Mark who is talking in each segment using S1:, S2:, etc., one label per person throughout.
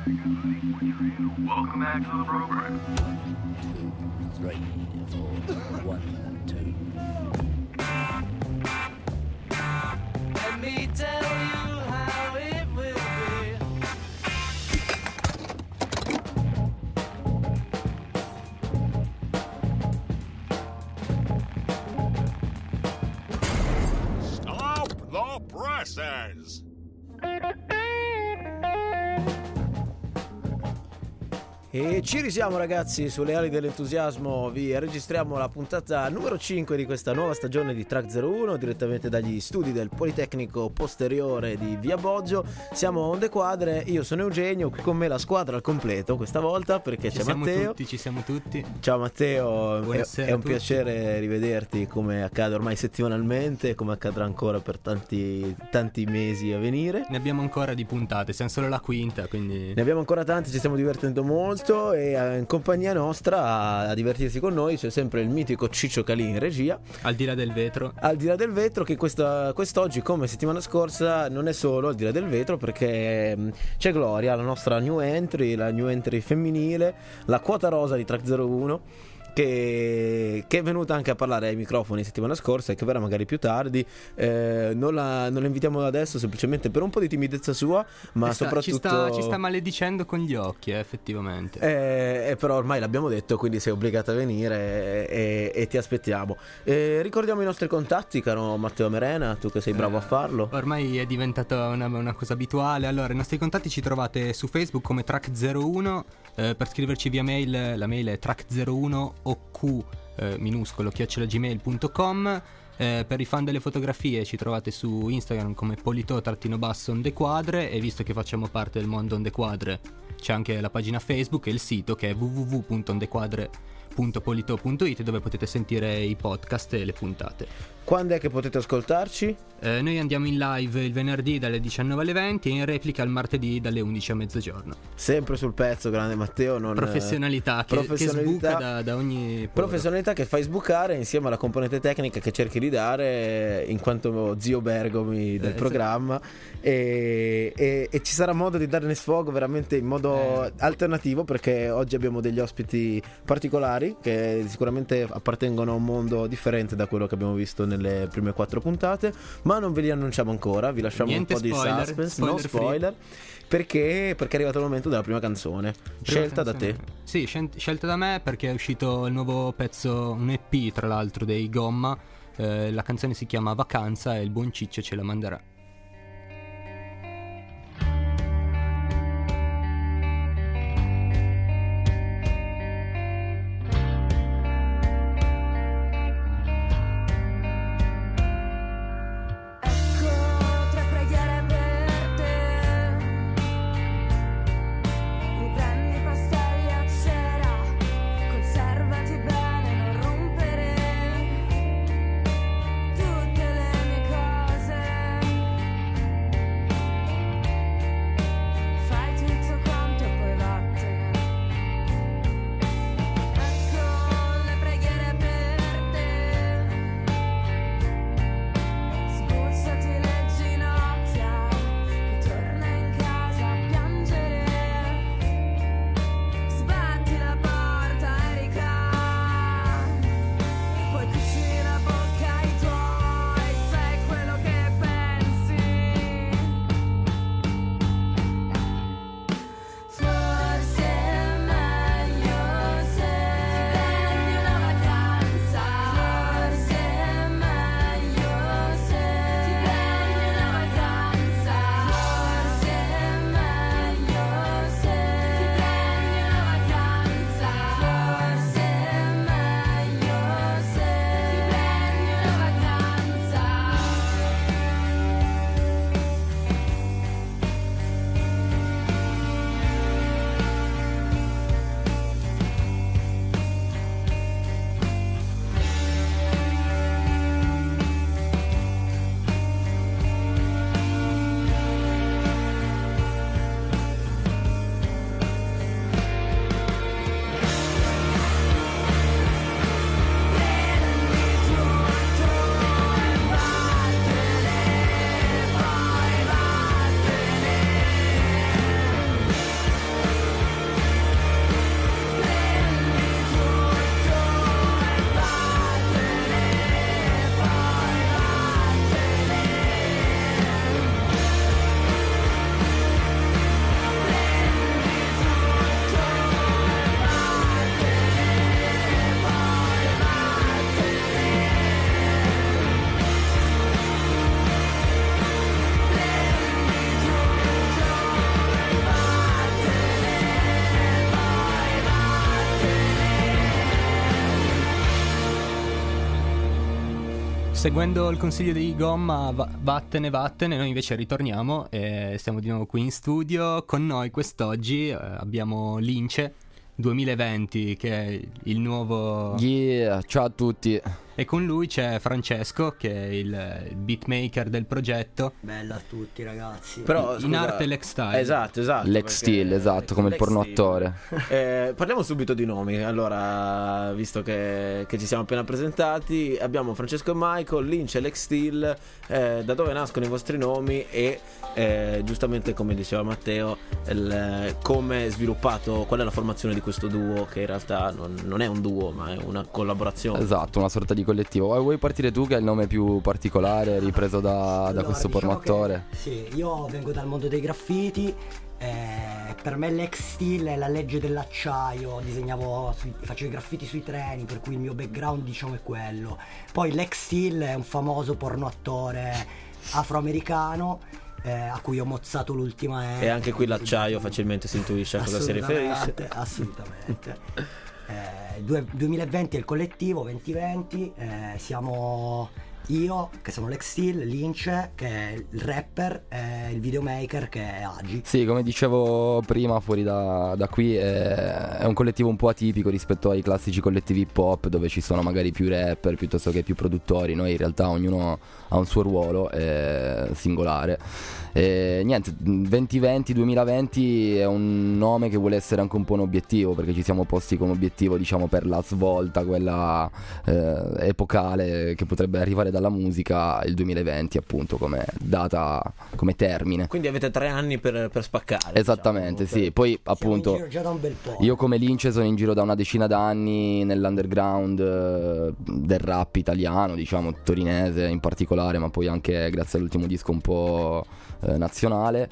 S1: Welcome back to the program.
S2: 2, 3, 4, 1, 2.
S3: Let me tell you how it will be.
S4: Stop the presses!
S5: E ci risiamo ragazzi, sulle ali dell'entusiasmo vi registriamo la puntata numero 5 di questa nuova stagione di Track 01 direttamente dagli studi del Politecnico Posteriore di Via Boggio. Siamo a Onde Quadre, io sono Eugenio, qui con me la squadra al completo questa volta perché c'è Matteo.
S6: Ci siamo tutti.
S5: Ciao Matteo,
S6: Buonasera
S5: è un
S6: a tutti.
S5: piacere rivederti come accade ormai settimanalmente, come accadrà ancora per tanti mesi a venire.
S6: Ne abbiamo ancora di puntate, siamo solo la quinta, quindi
S5: Ne abbiamo ancora tante, ci stiamo divertendo molto e in compagnia nostra a divertirsi con noi c'è sempre il mitico Ciccio Calì in regia.
S6: al di là del vetro.
S5: Al di là del vetro, che quest'oggi come settimana scorsa non è solo al di là del vetro, perché c'è Gloria, la nostra new entry femminile, la quota rosa di Track 01, che è venuta anche a parlare ai microfoni settimana scorsa e che verrà magari più tardi. Non la invitiamo adesso semplicemente per un po' di timidezza sua, ma soprattutto
S6: ci sta maledicendo con gli occhi, effettivamente.
S5: però ormai l'abbiamo detto, quindi sei obbligata a venire e ti aspettiamo. Ricordiamo i nostri contatti, caro Matteo Merena, tu che sei bravo a farlo.
S6: Ormai è diventata una cosa abituale. Allora, i nostri contatti ci trovate su Facebook come Track01. Per scriverci via mail, la mail è track01oq minuscolo @gmail.com. Per i fan delle fotografie ci trovate su Instagram come polito_ondequadre, e visto che facciamo parte del mondo ondequadre c'è anche la pagina Facebook e il sito che è www.ondequadre.polito.it, dove potete sentire i podcast e le puntate.
S5: Quando è che potete ascoltarci?
S6: Noi andiamo in live il venerdì dalle 19 alle 20 e in replica il martedì dalle 11 a mezzogiorno.
S5: Sempre sul pezzo, grande Matteo.
S6: Professionalità che sbuca da ogni poro.
S5: Professionalità che fai sbucare insieme alla componente tecnica che cerchi di dare in quanto zio Bergomi del programma, e ci sarà modo di darne sfogo veramente in modo alternativo, perché oggi abbiamo degli ospiti particolari che sicuramente appartengono a un mondo differente da quello che abbiamo visto nelle prime 4 puntate, ma non ve li annunciamo ancora, vi lasciamo
S6: Niente
S5: un po'
S6: spoiler,
S5: di suspense,
S6: spoiler
S5: no spoiler, perché è arrivato il momento della prima canzone, scelta da te.
S6: Sì, scelta da me perché è uscito il nuovo pezzo, un EP tra l'altro dei Gomma. La canzone si chiama Vacanza e il buon Ciccio ce la manderà.
S7: Tutte le mie cose
S6: seguendo il consiglio di Gomma, vattene, noi invece ritorniamo e stiamo di nuovo qui in studio. Con noi quest'oggi abbiamo Lince 2020, che è il nuovo...
S7: Yeah, ciao a tutti.
S6: E con lui c'è Francesco, che è il beatmaker del progetto.
S8: Bella a tutti, ragazzi.
S5: Però,
S6: in arte Lex Style.
S5: Esatto.
S7: Lex Steel, esatto, come il porno attore.
S5: Parliamo subito di nomi. Allora, visto che ci siamo appena presentati, abbiamo Francesco e Michael, Lince e Lex Steel. Da dove nascono i vostri nomi e giustamente, come diceva Matteo, come è sviluppato, qual è la formazione di questo duo, che in realtà non è un duo ma è una collaborazione.
S7: Esatto, una sorta di collettivo. Vuoi partire tu, che è il nome più particolare ripreso da questo
S8: diciamo
S7: pornoattore?
S8: Sì, io vengo dal mondo dei graffiti. Per me Lex Steel è la legge dell'acciaio. Facevo i graffiti sui treni, per cui il mio background, diciamo, è quello. Poi Lex Steel è un famoso pornoattore afroamericano a cui ho mozzato l'ultima
S5: E anche qui l'acciaio facilmente si intuisce a cosa si riferisce.
S8: Assolutamente. 2020 è il collettivo 2020, siamo io, che sono Lex Steel, Lince, che è il rapper, e il videomaker, che è Agi.
S7: Sì, come dicevo prima, fuori da qui è un collettivo un po' atipico rispetto ai classici collettivi hip hop, dove ci sono magari più rapper piuttosto che più produttori. Noi in realtà ognuno ha un suo ruolo singolare. E niente, 2020 è un nome che vuole essere anche un po' un obiettivo, perché ci siamo posti come obiettivo, diciamo, per la svolta, quella epocale che potrebbe arrivare dalla musica, il 2020 appunto come data, come termine.
S5: Quindi avete 3 anni per spaccare.
S7: Esattamente,
S5: diciamo.
S7: sì. Poi
S8: Siamo
S7: appunto
S8: in giro già da un bel po'.
S7: io come Lince sono in giro da una decina d'anni nell'underground del rap italiano, diciamo torinese in particolare, ma poi anche grazie all'ultimo disco un po' nazionale.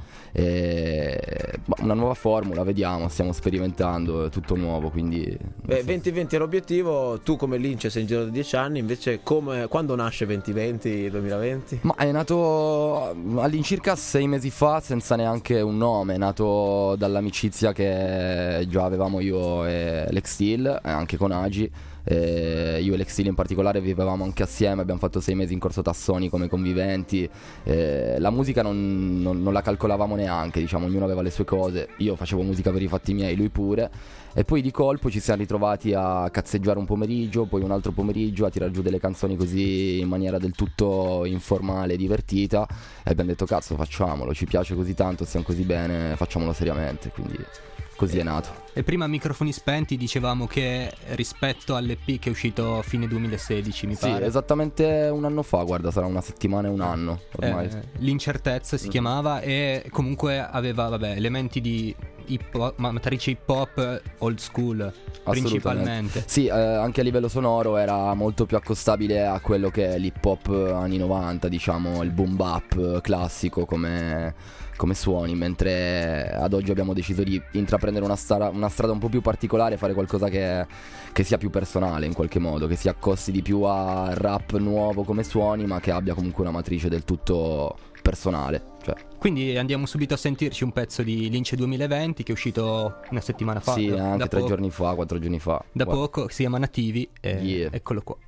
S7: Una nuova formula, vediamo, stiamo sperimentando, è tutto nuovo, quindi
S5: 2020 è l'obiettivo. Tu come Lince sei in giro da 10 anni, invece quando nasce 2020?
S7: Ma è nato all'incirca 6 mesi fa, senza neanche un nome. È nato dall'amicizia che già avevamo io e Lex Steel, anche con Agi. Io e Lex Steel in particolare vivevamo anche assieme, abbiamo fatto 6 mesi in Corso Tassoni come conviventi. La musica non la calcolavamo neanche, diciamo, ognuno aveva le sue cose. Io facevo musica per i fatti miei, lui pure. E poi di colpo ci siamo ritrovati a cazzeggiare un pomeriggio, poi un altro pomeriggio a tirar giù delle canzoni così in maniera del tutto informale e divertita, e abbiamo detto cazzo, facciamolo, ci piace così tanto, stiamo così bene, facciamolo seriamente, quindi così è nato.
S6: E prima a microfoni spenti dicevamo che rispetto all'EP che è uscito a fine 2016 mi pare.
S7: Sì, esattamente un anno fa, guarda, sarà una settimana e un anno ormai.
S6: L'incertezza si chiamava, e comunque aveva elementi di matrice hip hop old school principalmente.
S7: Sì, anche a livello sonoro era molto più accostabile a quello che è l'hip hop anni 90, diciamo, il boom bap classico come suoni, mentre ad oggi abbiamo deciso di intraprendere una strada un po' più particolare, fare qualcosa che sia più personale in qualche modo, che si accosti di più a rap nuovo come suoni, ma che abbia comunque una matrice del tutto personale, cioè.
S6: Quindi andiamo subito a sentirci un pezzo di Lince 2020 che è uscito una settimana fa.
S7: Sì, anche 3 giorni fa, 4 giorni fa.
S6: Da poco, si chiama Nativi e eccolo qua.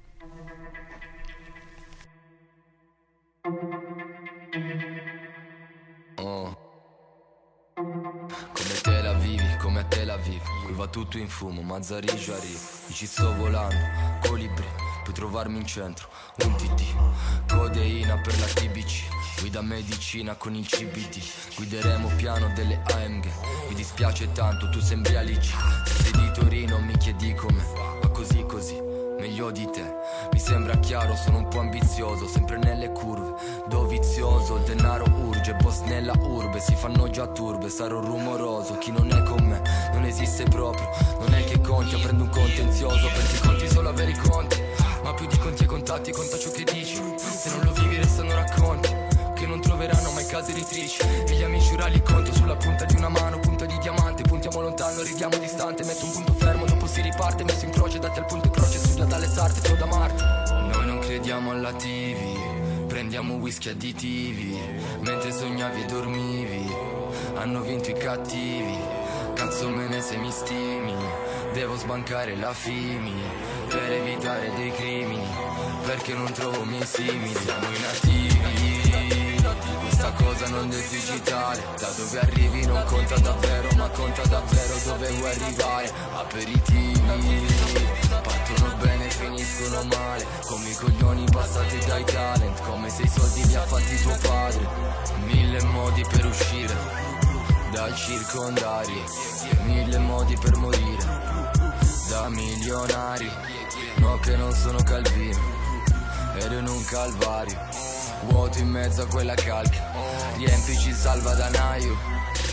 S9: Come te la vivi, come a te la vivi. Qui va tutto in fumo, Mazzari Jari. Ci sto volando, colibri. Puoi trovarmi in centro, un TT. Codeina per la TBC. Guida medicina con il CBD. Guideremo piano delle AMG. Mi dispiace tanto, tu sembri Alice. Sei di Torino, mi chiedi come. Ma così, meglio di te. Mi sembra chiaro, sono un po' ambizioso. Sempre nelle curve, dovizioso. Il denaro urge, boss nella urbe. Si fanno già turbe, sarò rumoroso. Chi non è con me, non esiste proprio. Non è che conti, prendo un contenzioso. Pensi conti solo a veri conti. Ma più di conti e contatti, conta ciò che dici. Se non lo vivi restano racconti che non troveranno mai case editrici. E gli amici urali conto sulla punta di una mano. Punta di diamante, puntiamo lontano, ridiamo distante. Metto un punto fermo, dopo si riparte. Messo in croce, dati al punto e croce. Studia dalle sarte, sono da Marte. Noi non crediamo alla TV, prendiamo whisky additivi. Mentre sognavi e dormivi, hanno vinto i cattivi. Cazzo me ne se mi stimi, devo sbancare la Fimi per evitare dei crimini. perché non trovo miei simili. Siamo i nativi di questa cosa non del digitale. Da dove arrivi non conta davvero, ma conta davvero dove vuoi arrivare. Aperitivi partono bene, finiscono male, come i coglioni passati dai talent, come se i soldi li ha fatti tuo padre. 1000 modi per uscire dai circondari, 1000 modi per morire da milionari. No che non sono Calvino, ero in un calvario, vuoto in mezzo a quella calca, riempici il salvadanaio.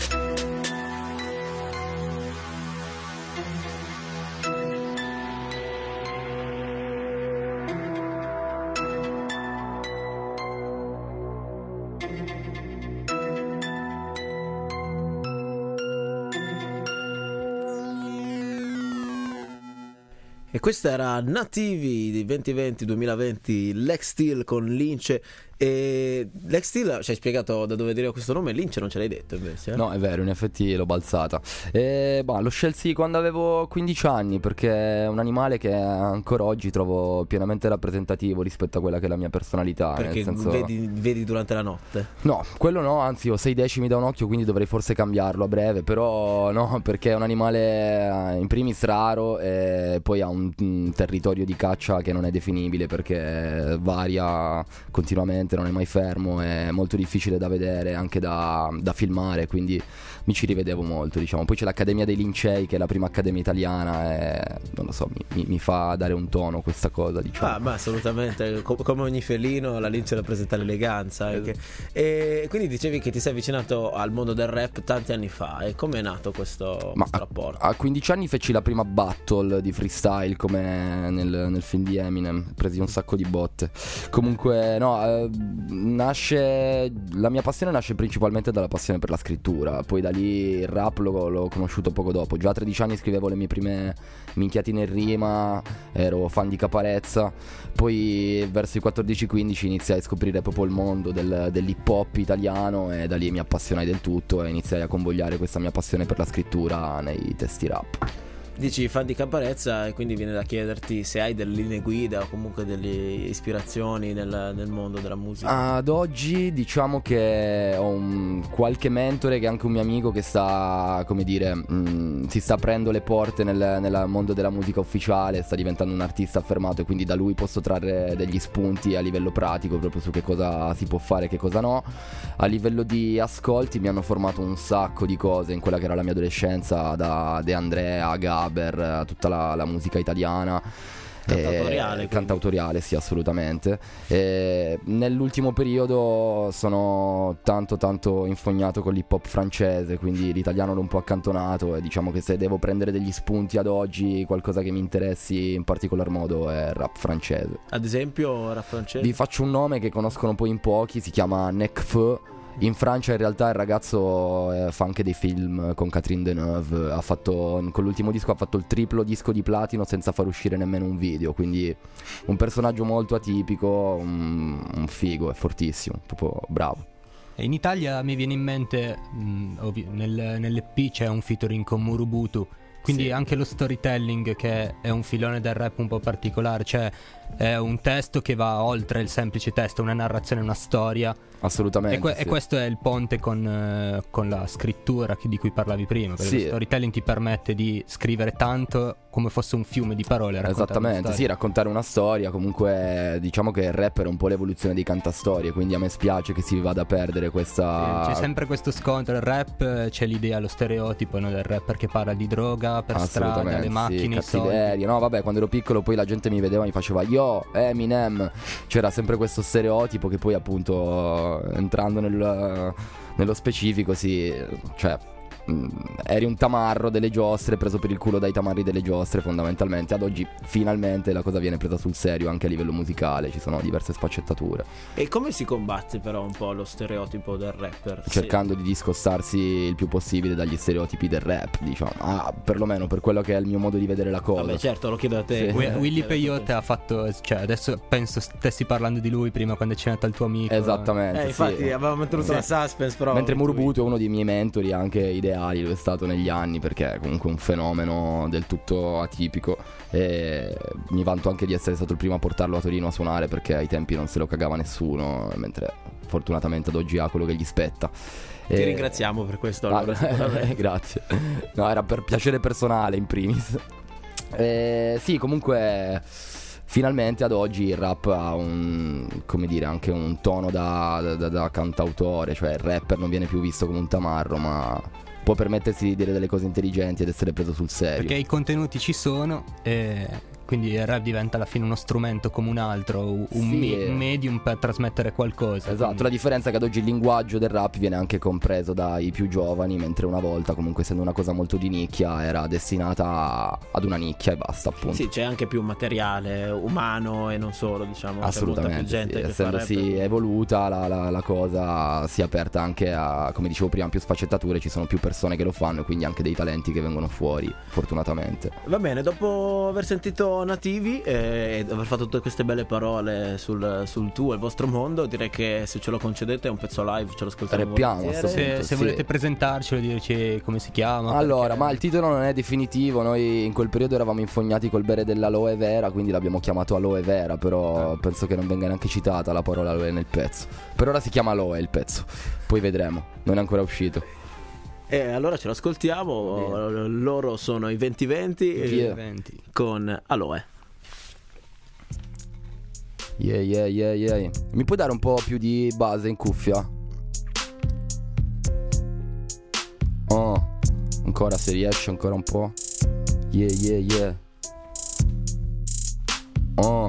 S5: E questa era Nativi di 2020-2020, Lex Steel con Lince. E Lex Steel ci hai spiegato da dove deriva questo nome, Lince non ce l'hai detto invece, eh?
S7: No, è vero, in effetti l'ho balzata. Lo scelsi quando avevo 15 anni perché è un animale che ancora oggi trovo pienamente rappresentativo rispetto a quella che è la mia personalità.
S5: Perché
S7: nel senso...
S5: vedi durante la notte?
S7: No, quello no, anzi ho 6 decimi da un occhio, quindi dovrei forse cambiarlo a breve. Però no, perché è un animale in primis raro e poi ha un territorio di caccia che non è definibile perché varia continuamente, non è mai fermo, è molto difficile da vedere, anche da filmare, quindi mi ci rivedevo molto, diciamo. Poi c'è l'Accademia dei Lincei, che è la prima accademia italiana, e non lo so, mi fa dare un tono questa cosa, diciamo.
S5: Ma assolutamente, come ogni felino la lince rappresenta l'eleganza anche. E quindi dicevi che ti sei avvicinato al mondo del rap tanti anni fa, e come è nato questo rapporto?
S7: A 15 anni feci la prima battle di freestyle come nel film di Eminem, presi un sacco di botte. Comunque no, la mia passione nasce principalmente dalla passione per la scrittura. Poi da lì il rap l'ho conosciuto poco dopo. Già a 13 anni scrivevo le mie prime minchiatine in rima, ero fan di Caparezza. Poi verso i 14-15 iniziai a scoprire proprio il mondo dell'hip hop italiano, e da lì mi appassionai del tutto e iniziai a convogliare questa mia passione per la scrittura nei testi rap.
S5: Dici fan di Caparezza, e quindi viene da chiederti se hai delle linee guida o comunque delle ispirazioni nel mondo della musica.
S7: Ad oggi diciamo che ho qualche mentore, che è anche un mio amico, che sta, come dire, si sta aprendo le porte nel mondo della musica ufficiale, sta diventando un artista affermato, e quindi da lui posso trarre degli spunti a livello pratico proprio su che cosa si può fare e che cosa no. A livello di ascolti mi hanno formato un sacco di cose in quella che era la mia adolescenza, da De Andrea, Gaber, tutta la musica italiana. Cantautoriale, sì, assolutamente. Nell'ultimo periodo sono tanto infognato con l'hip hop francese, quindi l'italiano l'ho un po' accantonato, e diciamo che se devo prendere degli spunti ad oggi, qualcosa che mi interessi in particolar modo è il rap francese.
S5: Ad esempio rap francese? Vi
S7: faccio un nome che conoscono poi in pochi, si chiama Nekfeu. In Francia in realtà il ragazzo fa anche dei film con Catherine Deneuve, con l'ultimo disco ha fatto il triplo disco di platino senza far uscire nemmeno un video, quindi un personaggio molto atipico, un figo, è fortissimo, proprio bravo.
S6: E in Italia mi viene in mente, nell'EP c'è un featuring con Murubutu, quindi sì, anche lo storytelling, che è un filone del rap un po' particolare, cioè è un testo che va oltre il semplice testo, una narrazione, una storia.
S7: Assolutamente.
S6: E questo è il ponte con la scrittura di cui parlavi prima, perché
S7: sì,
S6: lo storytelling ti permette di scrivere tanto come fosse un fiume di parole.
S7: Esattamente, sì, raccontare una storia. Comunque diciamo che il rap è un po' l'evoluzione dei cantastorie, quindi a me spiace che si vada a perdere questa...
S6: Sì, c'è sempre questo scontro. Il rap, c'è l'idea, lo stereotipo, no, del rapper che parla di droga per strada, le macchine,
S7: sì, cattiveria. No, vabbè, quando ero piccolo poi la gente mi vedeva e mi faceva yo, Eminem. C'era sempre questo stereotipo che poi appunto, entrando nello specifico, cioè eri un tamarro delle giostre, preso per il culo dai tamarri delle giostre fondamentalmente. Ad oggi finalmente la cosa viene presa sul serio anche a livello musicale, ci sono diverse sfaccettature.
S5: E come si combatte però un po' lo stereotipo del rapper?
S7: Cercando di discostarsi il più possibile dagli stereotipi del rap, diciamo, perlomeno per quello che è il mio modo di vedere la cosa.
S5: Vabbè, certo, lo chiedo a te.
S6: Sì. Willy Peyote ha fatto, cioè adesso penso stessi parlando di lui prima quando c'è nato il tuo amico.
S7: Esattamente,
S5: infatti
S7: sì,
S5: avevamo tenuto la suspense, però
S7: mentre Murubutu è uno dei miei mentori, anche idea reali lo è stato negli anni, perché è comunque un fenomeno del tutto atipico, e mi vanto anche di essere stato il primo a portarlo a Torino a suonare, perché ai tempi non se lo cagava nessuno, mentre fortunatamente ad oggi ha quello che gli spetta.
S5: Ti ringraziamo per questo, allora,
S7: grazie. No, era per piacere personale in primis. Sì, comunque finalmente ad oggi il rap ha come dire, anche un tono da cantautore, cioè il rapper non viene più visto come un tamarro, ma può permettersi di dire delle cose intelligenti ed essere preso sul serio.
S6: Perché i contenuti ci sono, e quindi il rap diventa alla fine uno strumento come un altro, un medium per trasmettere qualcosa.
S7: Esatto, quindi la differenza è che ad oggi il linguaggio del rap viene anche compreso dai più giovani, mentre una volta, comunque essendo una cosa molto di nicchia, era destinata ad una nicchia e basta, appunto.
S5: Sì, c'è anche più materiale umano e non solo, diciamo.
S7: Assolutamente,
S5: c'è molta più gente che
S7: essendosi evoluta la cosa si è aperta anche a, come dicevo prima, più sfaccettature, ci sono più persone che lo fanno e quindi anche dei talenti che vengono fuori, fortunatamente.
S5: Va bene, dopo aver sentito Nativi e aver fatto tutte queste belle parole sul tuo e il vostro mondo, direi che se ce lo concedete è un pezzo live, ce lo ascoltiamo.
S7: Rappiamo,
S6: se volete presentarcelo, dirci come si chiama.
S7: Allora,
S6: perché...
S7: ma il titolo non è definitivo. Noi in quel periodo eravamo infognati col bere dell'aloe vera, quindi l'abbiamo chiamato aloe vera, però penso che non venga neanche citata la parola aloe nel pezzo. Per ora si chiama aloe il pezzo, poi vedremo, non è ancora uscito.
S5: E allora ce lo ascoltiamo. Loro sono i 2020 con Aloe.
S7: Yeah. Mi puoi dare un po' più di base in cuffia? Oh, ancora se riesci, ancora un po'. Yeah. Oh.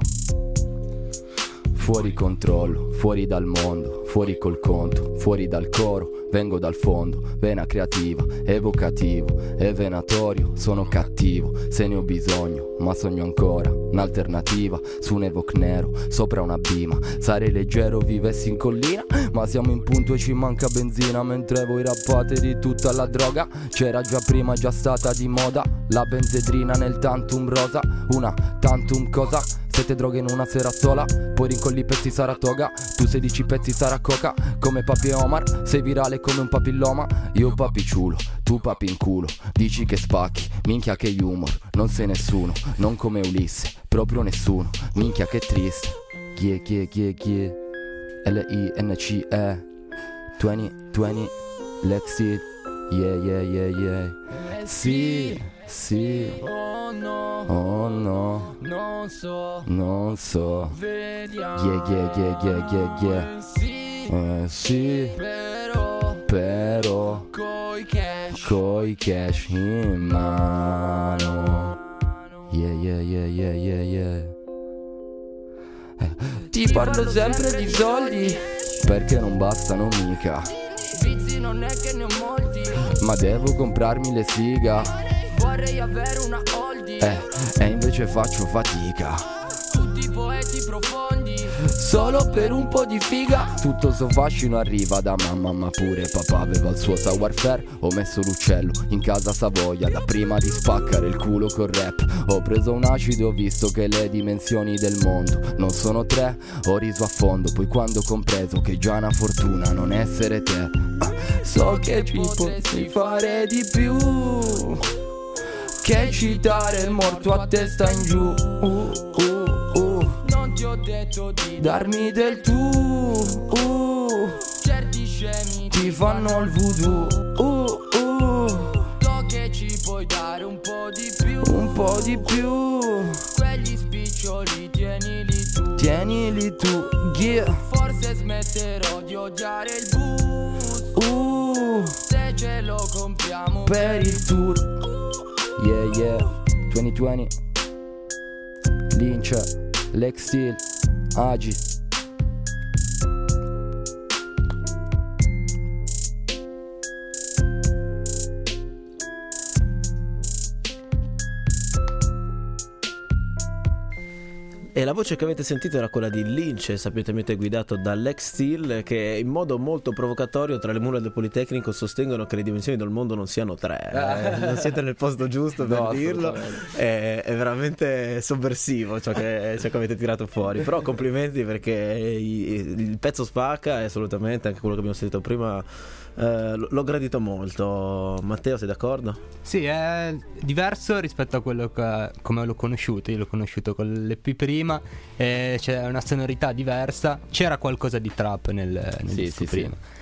S7: Fuori controllo, fuori dal mondo, fuori col conto, fuori dal coro, vengo dal fondo, vena creativa, evocativo, è venatorio, sono cattivo, se ne ho bisogno, ma sogno ancora, un'alternativa, su un evoc nero, sopra una bima, sarei leggero, vivessi in collina, ma siamo in punto e ci manca benzina, mentre voi rappate di tutta la droga, c'era già prima, già stata di moda, la benzedrina nel tantum rosa, una tantum cosa? 7 droghe in una sera sola, poi rincolli pezzi Saratoga, tu 16 pezzi Sara Coca, come Papi e Omar, sei virale come un papilloma, io papi ciulo, tu papi in culo, dici che spacchi, minchia che humor, non sei nessuno, non come Ulisse, proprio nessuno, minchia che triste, Gie, L-I-N-C-E, 20, Lexit, yeah, sì, oh no, non so, yeah, sì, però, coi cash in mano, yeah. Ti parlo sempre di soldi, perché non bastano mica, vizi non è che ne ho molti, ma devo comprarmi le siga, vorrei avere una oldie, e invece faccio fatica, tutti poeti profondi, solo per un po' di figa, tutto sto fascino arriva da mamma, ma pure papà aveva il suo savoir-faire, ho messo l'uccello in casa Savoia, da prima di spaccare il culo col rap, ho preso un acido, ho visto che le dimensioni del mondo non sono 3, ho riso a fondo, poi quando ho compreso che già una fortuna non essere te, so che ci potrei fare di più che citare il morto a testa in giù, non ti ho detto di darmi del tu, certi scemi ti fanno il voodoo, so che ci puoi dare un po' di più, quegli spiccioli tienili tu, yeah. Forse smetterò di odiare il bus, se ce lo compriamo per il tour, yeah, 2020, Lynch, Lex Steel, Agi.
S5: E la voce che avete sentito era quella di Lynch, sapientemente guidato da Lex Steel, che in modo molto provocatorio tra le mura del Politecnico sostengono che le dimensioni del mondo non siano 3. Non siete nel posto giusto per dirlo. È veramente sovversivo ciò che avete tirato fuori. Però complimenti, perché il pezzo spacca, e assolutamente anche quello che abbiamo sentito prima l'ho gradito molto. Matteo, sei d'accordo?
S6: Sì, è diverso rispetto a quello come l'ho conosciuto. Io l'ho conosciuto con l'EP prima, e c'è una sonorità diversa. C'era qualcosa di trap nel disco prima. Sì.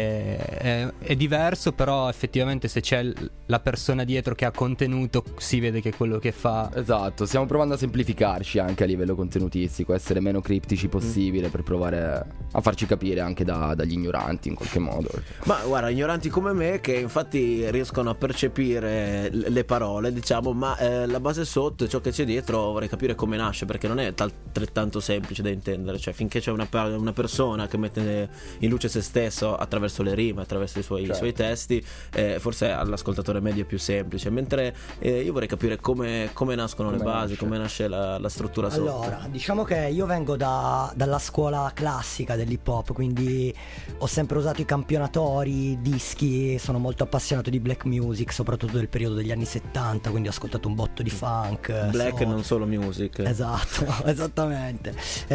S6: È diverso, però effettivamente se c'è la persona dietro che ha contenuto, si vede che quello che fa.
S7: Esatto, stiamo provando a semplificarci anche a livello contenutistico, essere meno criptici possibile, per provare a farci capire anche dagli ignoranti in qualche modo.
S5: Ma guarda, ignoranti come me, che infatti riescono a percepire le parole, ma la base sotto, ciò che c'è dietro, vorrei capire come nasce, perché non è altrettanto semplice da intendere. Cioè, finché c'è una persona che mette in luce se stesso attraverso le rime, attraverso i suoi testi, forse all'ascoltatore medio è più semplice, mentre io vorrei capire come nascono le basi, come nasce la struttura sotto.
S8: Allora, diciamo che io vengo dalla scuola classica dell'hip hop, quindi ho sempre usato i campionatori, dischi, sono molto appassionato di black music, soprattutto del periodo degli anni 70, quindi ho ascoltato un botto di funk.
S5: Black, non solo music.
S8: Esatto, esattamente.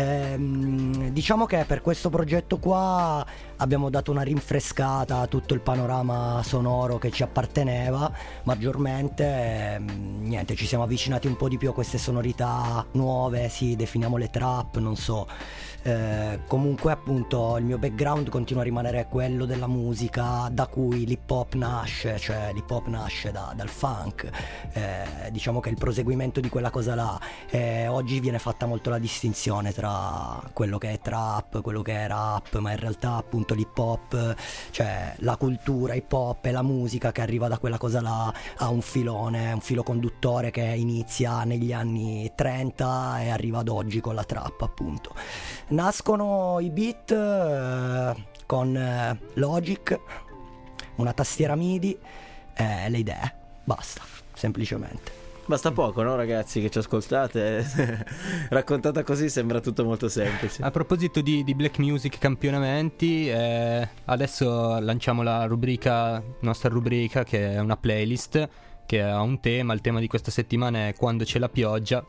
S8: Diciamo che per questo progetto qua abbiamo dato una rinfrescata a tutto il panorama sonoro che ci apparteneva maggiormente. Niente, ci siamo avvicinati un po' di più a queste sonorità nuove, sì, definiamole trap, non so. Comunque appunto il mio background continua a rimanere quello della musica da cui l'hip hop nasce, cioè l'hip hop nasce dal funk. Diciamo che è il proseguimento di quella cosa là. Oggi viene fatta molto la distinzione tra quello che è trap, quello che è rap, ma in realtà appunto l'hip hop, cioè la cultura hip hop e la musica che arriva da quella cosa là, ha un filo conduttore che inizia negli anni 30 e arriva ad oggi con la trap, appunto. Nascono i beat con Logic, una tastiera MIDI, le idee, basta, semplicemente.
S5: Basta poco, no ragazzi che ci ascoltate? Raccontata così sembra tutto molto semplice.
S6: A proposito di black music campionamenti, adesso lanciamo la nostra rubrica, che è una playlist che ha un tema. Il tema di questa settimana è Quando c'è la pioggia,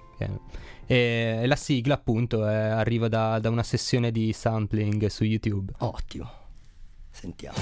S6: e la sigla appunto arriva da una sessione di sampling su YouTube.
S8: Ottimo, sentiamo.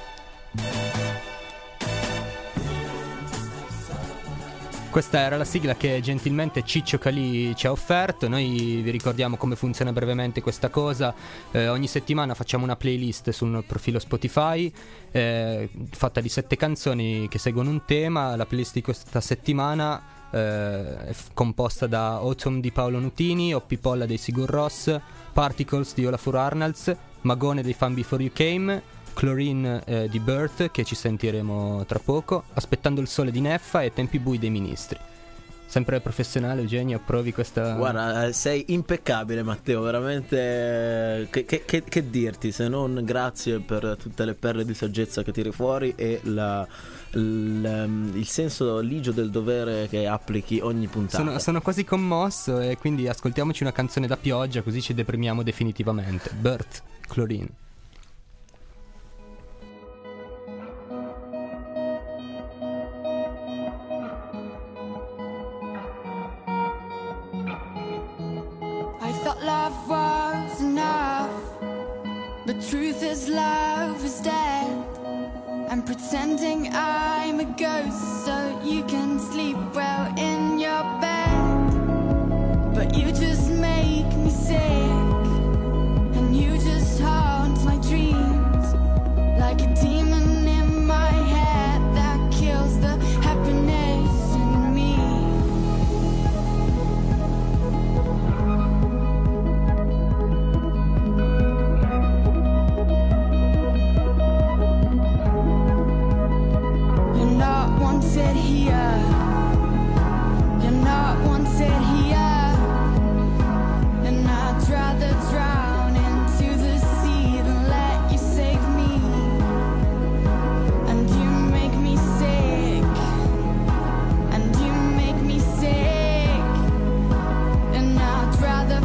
S6: Questa era la sigla che gentilmente Ciccio Calì ci ha offerto. Noi vi ricordiamo come funziona brevemente questa cosa. Ogni settimana facciamo una playlist sul profilo Spotify fatta di 7 canzoni che seguono un tema. La playlist di questa settimana è composta da Autumn di Paolo Nutini, Oppipolla dei Sigur Rós, Particles di Olafur Arnalds, Magone dei Fan Before You Came, Chlorine di Burt, che ci sentiremo tra poco, Aspettando il sole di Neffa e Tempi bui dei Ministri. Sempre professionale, Eugenio, approvi questa?
S5: Guarda, sei impeccabile Matteo, veramente che dirti, se non grazie per tutte le perle di saggezza che tiri fuori e il senso ligio del dovere che applichi ogni puntata.
S6: Sono quasi commosso, e quindi ascoltiamoci una canzone da pioggia, così ci deprimiamo definitivamente. Burt, Chlorine.
S10: Love was enough. The truth is love is dead. I'm pretending I'm a ghost so you can sleep well in your bed. But you just make me sick, and you just haunt my dreams like a demon in my head that kills the happiness in me. Wanted here, you're not wanted here, and I'd rather drown into the sea than let you save me. And you make me sick, and you make me sick, and I'd rather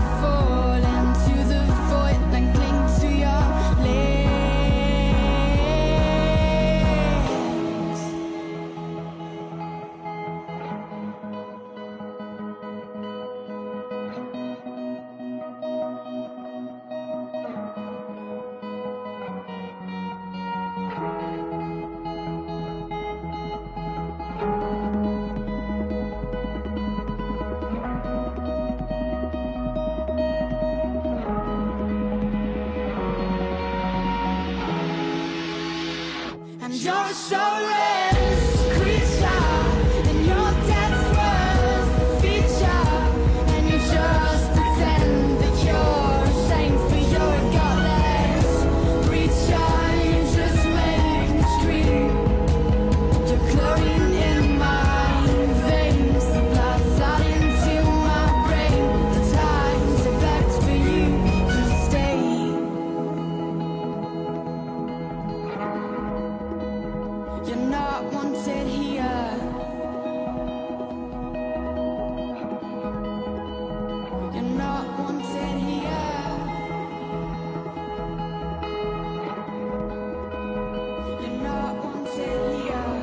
S10: 'cause you're a soulless creature, and your death's worst feature, and you just pretend that you're a saint, but you're a godless preacher. You just make me scream. You're chlorine in my veins, the blood's out into my brain. The times are back for you to stay. You're not wanted here. You're not wanted here. You're not wanted here.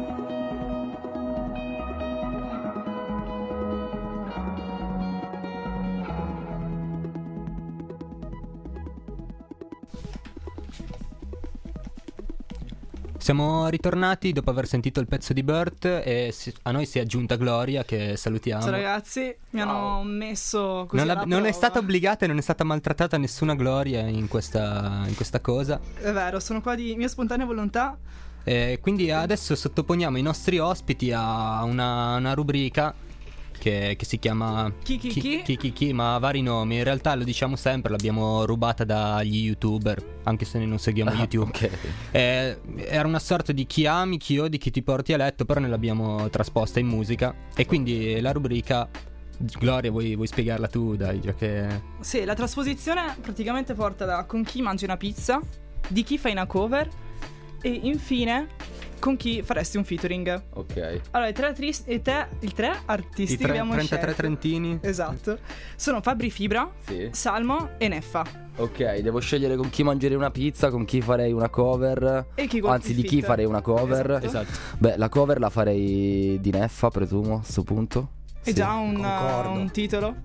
S6: Siamo ritornati dopo aver sentito il pezzo di Burt e a noi si è aggiunta Gloria, che salutiamo.
S11: Ciao ragazzi, mi hanno messo così alla
S6: Non è
S11: prova.
S6: stata obbligata e non è stata maltrattata nessuna Gloria in questa cosa.
S11: È vero, sono qua di mia spontanea volontà.
S6: Quindi adesso sottoponiamo i nostri ospiti a una rubrica che si chiama Chi, ma ha vari nomi. In realtà lo diciamo sempre, l'abbiamo rubata dagli YouTuber, anche se noi non seguiamo YouTube.
S7: Ok.
S6: Era una sorta di chi ami, chi odi, chi ti porti a letto, però noi l'abbiamo trasposta in musica. E quindi la rubrica, Gloria, vuoi spiegarla tu, dai, già che...
S11: Sì, la trasposizione praticamente porta da con chi mangi una pizza, di chi fai una cover e infine con chi faresti un featuring.
S7: Ok.
S11: Allora, i tre artisti che abbiamo
S6: 33
S11: scelto,
S6: trentini.
S11: esatto, sono Fabri Fibra,
S7: Sì.
S11: Salmo e Neffa.
S7: Ok, devo scegliere con chi mangerei una pizza, con chi farei una cover.
S11: E chi guardi
S7: Anzi,
S11: il
S7: di chi
S11: fit.
S7: farei una cover.
S11: Esatto.
S7: Beh, la cover la farei di Neffa, presumo, a sto punto.
S11: È già un titolo.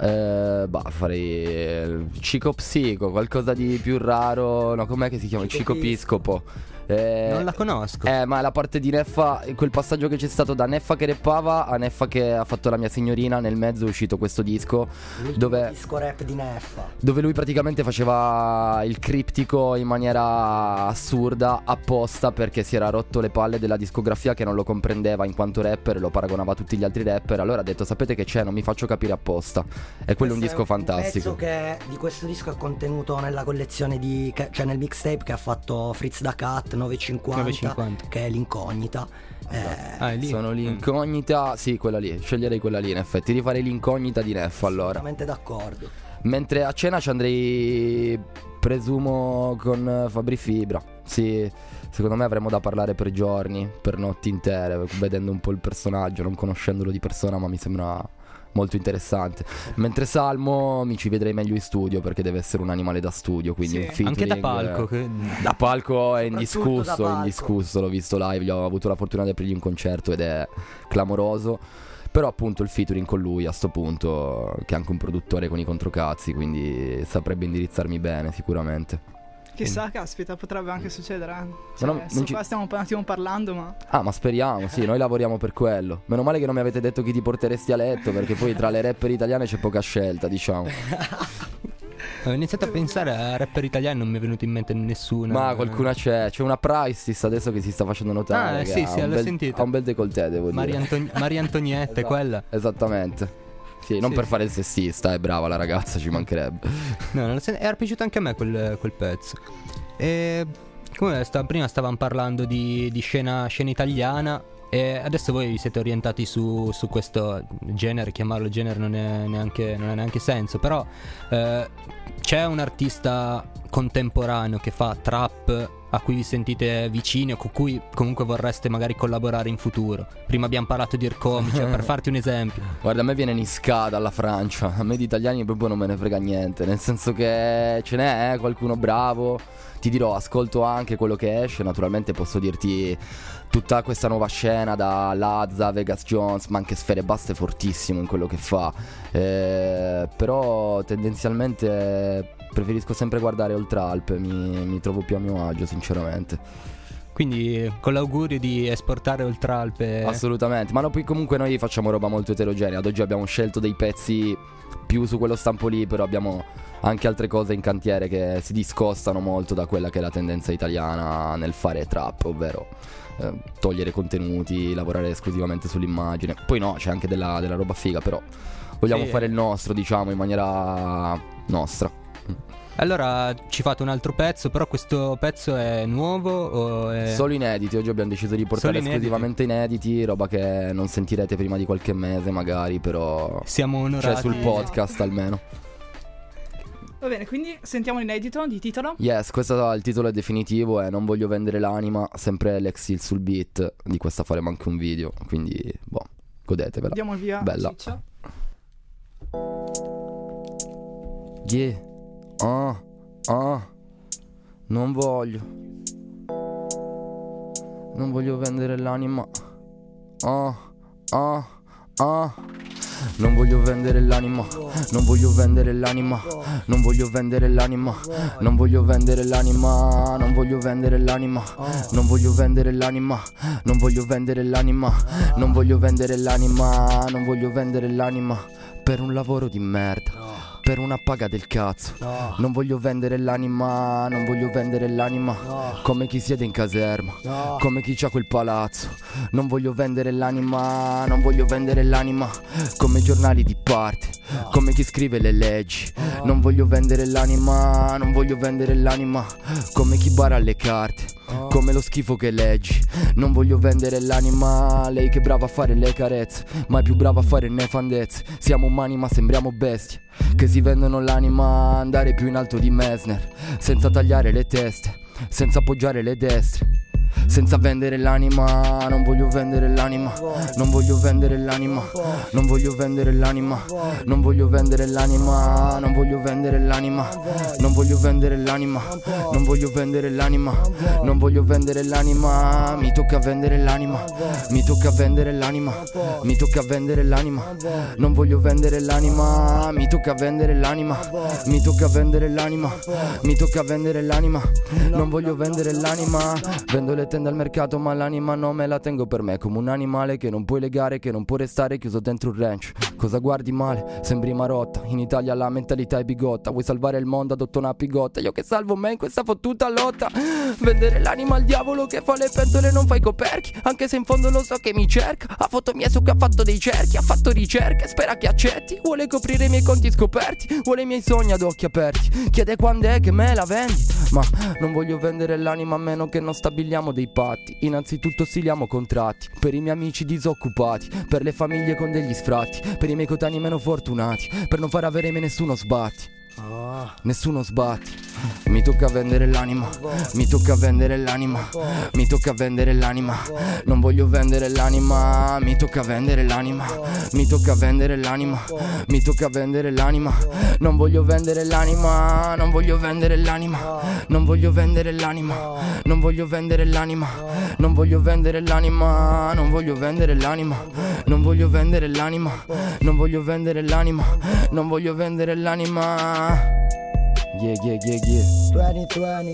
S7: Farei Cico Psico, qualcosa di più raro. No, com'è che si chiama? Cico Piscopo.
S6: Non la conosco.
S7: Ma la parte di Neffa, quel passaggio che c'è stato da Neffa che rappava a Neffa che ha fatto la mia signorina, nel mezzo è uscito questo disco dove
S8: disco rap di Neffa,
S7: dove lui praticamente faceva il criptico in maniera assurda apposta perché si era rotto le palle della discografia che non lo comprendeva in quanto rapper, lo paragonava a tutti gli altri rapper. Allora ha detto: sapete che c'è, non mi faccio capire apposta. E quello è un disco fantastico.
S8: Un pezzo che di questo disco è contenuto nella collezione cioè nel mixtape che ha fatto Fritz da Cat 950, che è l'incognita.
S6: È lì.
S7: Sono l'incognita, sì, quella lì. Sceglierei quella lì, in effetti. Rifarei l'incognita di Neffa, allora.
S8: Assolutamente d'accordo.
S7: Mentre a cena ci andrei, presumo, con Fabri Fibra. Sì, secondo me avremo da parlare per giorni, per notti intere, vedendo un po' il personaggio, non conoscendolo di persona, ma mi sembra molto interessante. Mentre Salmo mi ci vedrei meglio in studio, perché deve essere un animale da studio, quindi
S6: Sì,
S7: un featuring,
S6: anche da palco,
S7: da palco è
S8: Soprattutto da
S7: indiscusso,
S8: palco.
S7: indiscusso. L'ho visto live, gli ho avuto la fortuna di aprirgli un concerto ed è clamoroso. Però appunto il featuring con lui a sto punto, che è anche un produttore con i controcazzi, quindi saprebbe indirizzarmi bene sicuramente.
S11: Chissà, caspita, potrebbe anche succedere.
S7: Ma no, non
S11: Qua stiamo un attimo parlando, ma
S7: Ah, ma speriamo, sì, noi lavoriamo per quello. Meno male che non mi avete detto chi ti porteresti a letto, perché poi tra le rapper italiane c'è poca scelta, diciamo.
S6: Ho iniziato a pensare a rapper italiani, non mi è venuto in mente nessuno.
S7: Ma qualcuna c'è una Price adesso che si sta facendo notare.
S6: Ah,
S7: che
S6: sì,
S7: ha
S6: sì,
S7: un
S6: l'ho
S7: bel,
S6: sentito.
S7: ha un bel décolleté, devo dire.
S6: Maria Antonietta,
S7: Esatto,
S6: quella.
S7: Esattamente. Sì, non
S6: Sì,
S7: per
S6: sì.
S7: fare il sessista, è brava la ragazza, ci mancherebbe.
S6: No, non lo sento, era piaciuto anche a me quel pezzo. E come prima stavamo parlando di scena italiana, e adesso voi vi siete orientati su questo genere. Chiamarlo genere non ha neanche senso, però c'è un artista contemporaneo che fa trap a cui vi sentite vicini o con cui comunque vorreste magari collaborare in futuro? Prima abbiamo parlato di Ercomi, cioè per farti un esempio.
S7: Guarda, a me viene Niska dalla Francia. A me di italiani proprio non me ne frega niente. Nel senso che ce n'è qualcuno bravo. Ti dirò, ascolto anche quello che esce. Naturalmente posso dirti tutta questa nuova scena da Lazza, Vegas Jones, ma anche Sfere Basta è fortissimo in quello che fa. Però tendenzialmente preferisco sempre guardare oltre Alpe. Mi trovo più a mio agio, sinceramente.
S6: Quindi con l'augurio di esportare oltre Alpe.
S7: Assolutamente, ma no, poi comunque noi facciamo roba molto eterogenea. Ad oggi abbiamo scelto dei pezzi più su quello stampo lì, però abbiamo anche altre cose in cantiere che si discostano molto da quella che è la tendenza italiana nel fare trap, ovvero togliere contenuti, lavorare esclusivamente sull'immagine. Poi no, c'è anche della roba figa, però vogliamo fare il nostro, diciamo, in maniera nostra.
S6: Allora ci fate un altro pezzo, però questo pezzo è nuovo o è...
S7: Solo inediti, oggi abbiamo deciso di portare esclusivamente inediti, roba che non sentirete prima di qualche mese magari, però
S6: siamo onorati.
S7: Cioè sul podcast almeno.
S11: Va bene, quindi sentiamo l'inedito di titolo.
S7: Yes, questo il titolo è definitivo, è Non voglio vendere l'anima, sempre Lexil sul beat, di questa faremo anche un video, quindi boh, godetevela.
S11: Diamo il via.
S7: Bella.
S11: Ciccio.
S7: Yeah. Non voglio vendere l'anima. Non voglio vendere l'anima. Non voglio vendere l'anima. Non voglio vendere l'anima. Non voglio vendere l'anima. Non voglio vendere l'anima. Non voglio vendere l'anima. Non voglio vendere l'anima. Non voglio vendere l'anima. Non voglio vendere l'anima per un lavoro di merda, per una paga del cazzo. Non voglio vendere l'anima. Non voglio vendere l'anima come chi siede in caserma, come chi c'ha quel palazzo. Non voglio vendere l'anima. Non voglio vendere l'anima come giornali di parte, come chi scrive le leggi. Non voglio vendere l'anima. Non voglio vendere l'anima come chi bara le carte, come lo schifo che leggi. Non voglio vendere l'anima. Lei che è brava a fare le carezze, ma è più brava a fare nefandezze. Siamo umani ma sembriamo bestie che si vendono l'anima. Andare più in alto di Messner, senza tagliare le teste, senza appoggiare le destre, senza vendere l'anima. Non voglio vendere l'anima. Non voglio vendere l'anima. Non voglio vendere l'anima. Non voglio vendere l'anima. Non voglio vendere l'anima. Non voglio vendere l'anima. Non voglio vendere l'anima. Non voglio vendere l'anima. Mi tocca vendere l'anima. Mi tocca vendere l'anima. Mi tocca vendere l'anima. Non voglio vendere l'anima. Mi tocca vendere l'anima. Mi tocca vendere l'anima. Mi tocca vendere l'anima. Non voglio vendere l'anima. Vendo le tende al mercato ma l'anima non me la tengo per me, come un animale che non puoi legare, che non può restare chiuso dentro un ranch. Cosa guardi male? Sembri marotta. In Italia la mentalità è bigotta. Vuoi salvare il mondo? Adotto una pigotta. Io che salvo me in questa fottuta lotta. Vendere l'anima al diavolo che fa le pentole, non fa i coperchi, anche se in fondo lo so che mi cerca. Ha foto mia su che ha fatto dei cerchi, ha fatto ricerche, spera che accetti. Vuole coprire i miei conti scoperti, vuole i miei sogni ad occhi aperti. Chiede quando è che me la vendi, ma non voglio vendere l'anima a meno che non stabiliamo dei patti. Innanzitutto stiliamo contratti per i miei amici disoccupati, per le famiglie con degli sfratti, per i miei coetanei meno fortunati, per non far avere me nessuno sbatti. Nessuno sbatti. Mi tocca vendere l'anima. Mi tocca vendere l'anima. Mi tocca vendere l'anima. Non voglio vendere l'anima. Mi tocca vendere l'anima. Mi tocca vendere l'anima. Mi tocca vendere l'anima. Non voglio vendere l'anima. Non voglio vendere l'anima. Non voglio vendere l'anima. Non voglio vendere l'anima. Non voglio vendere l'anima. Non voglio vendere l'anima. Non voglio vendere l'anima. Non voglio vendere l'anima. Non voglio vendere l'anima. Yeah, yeah, yeah, yeah.
S8: 2020.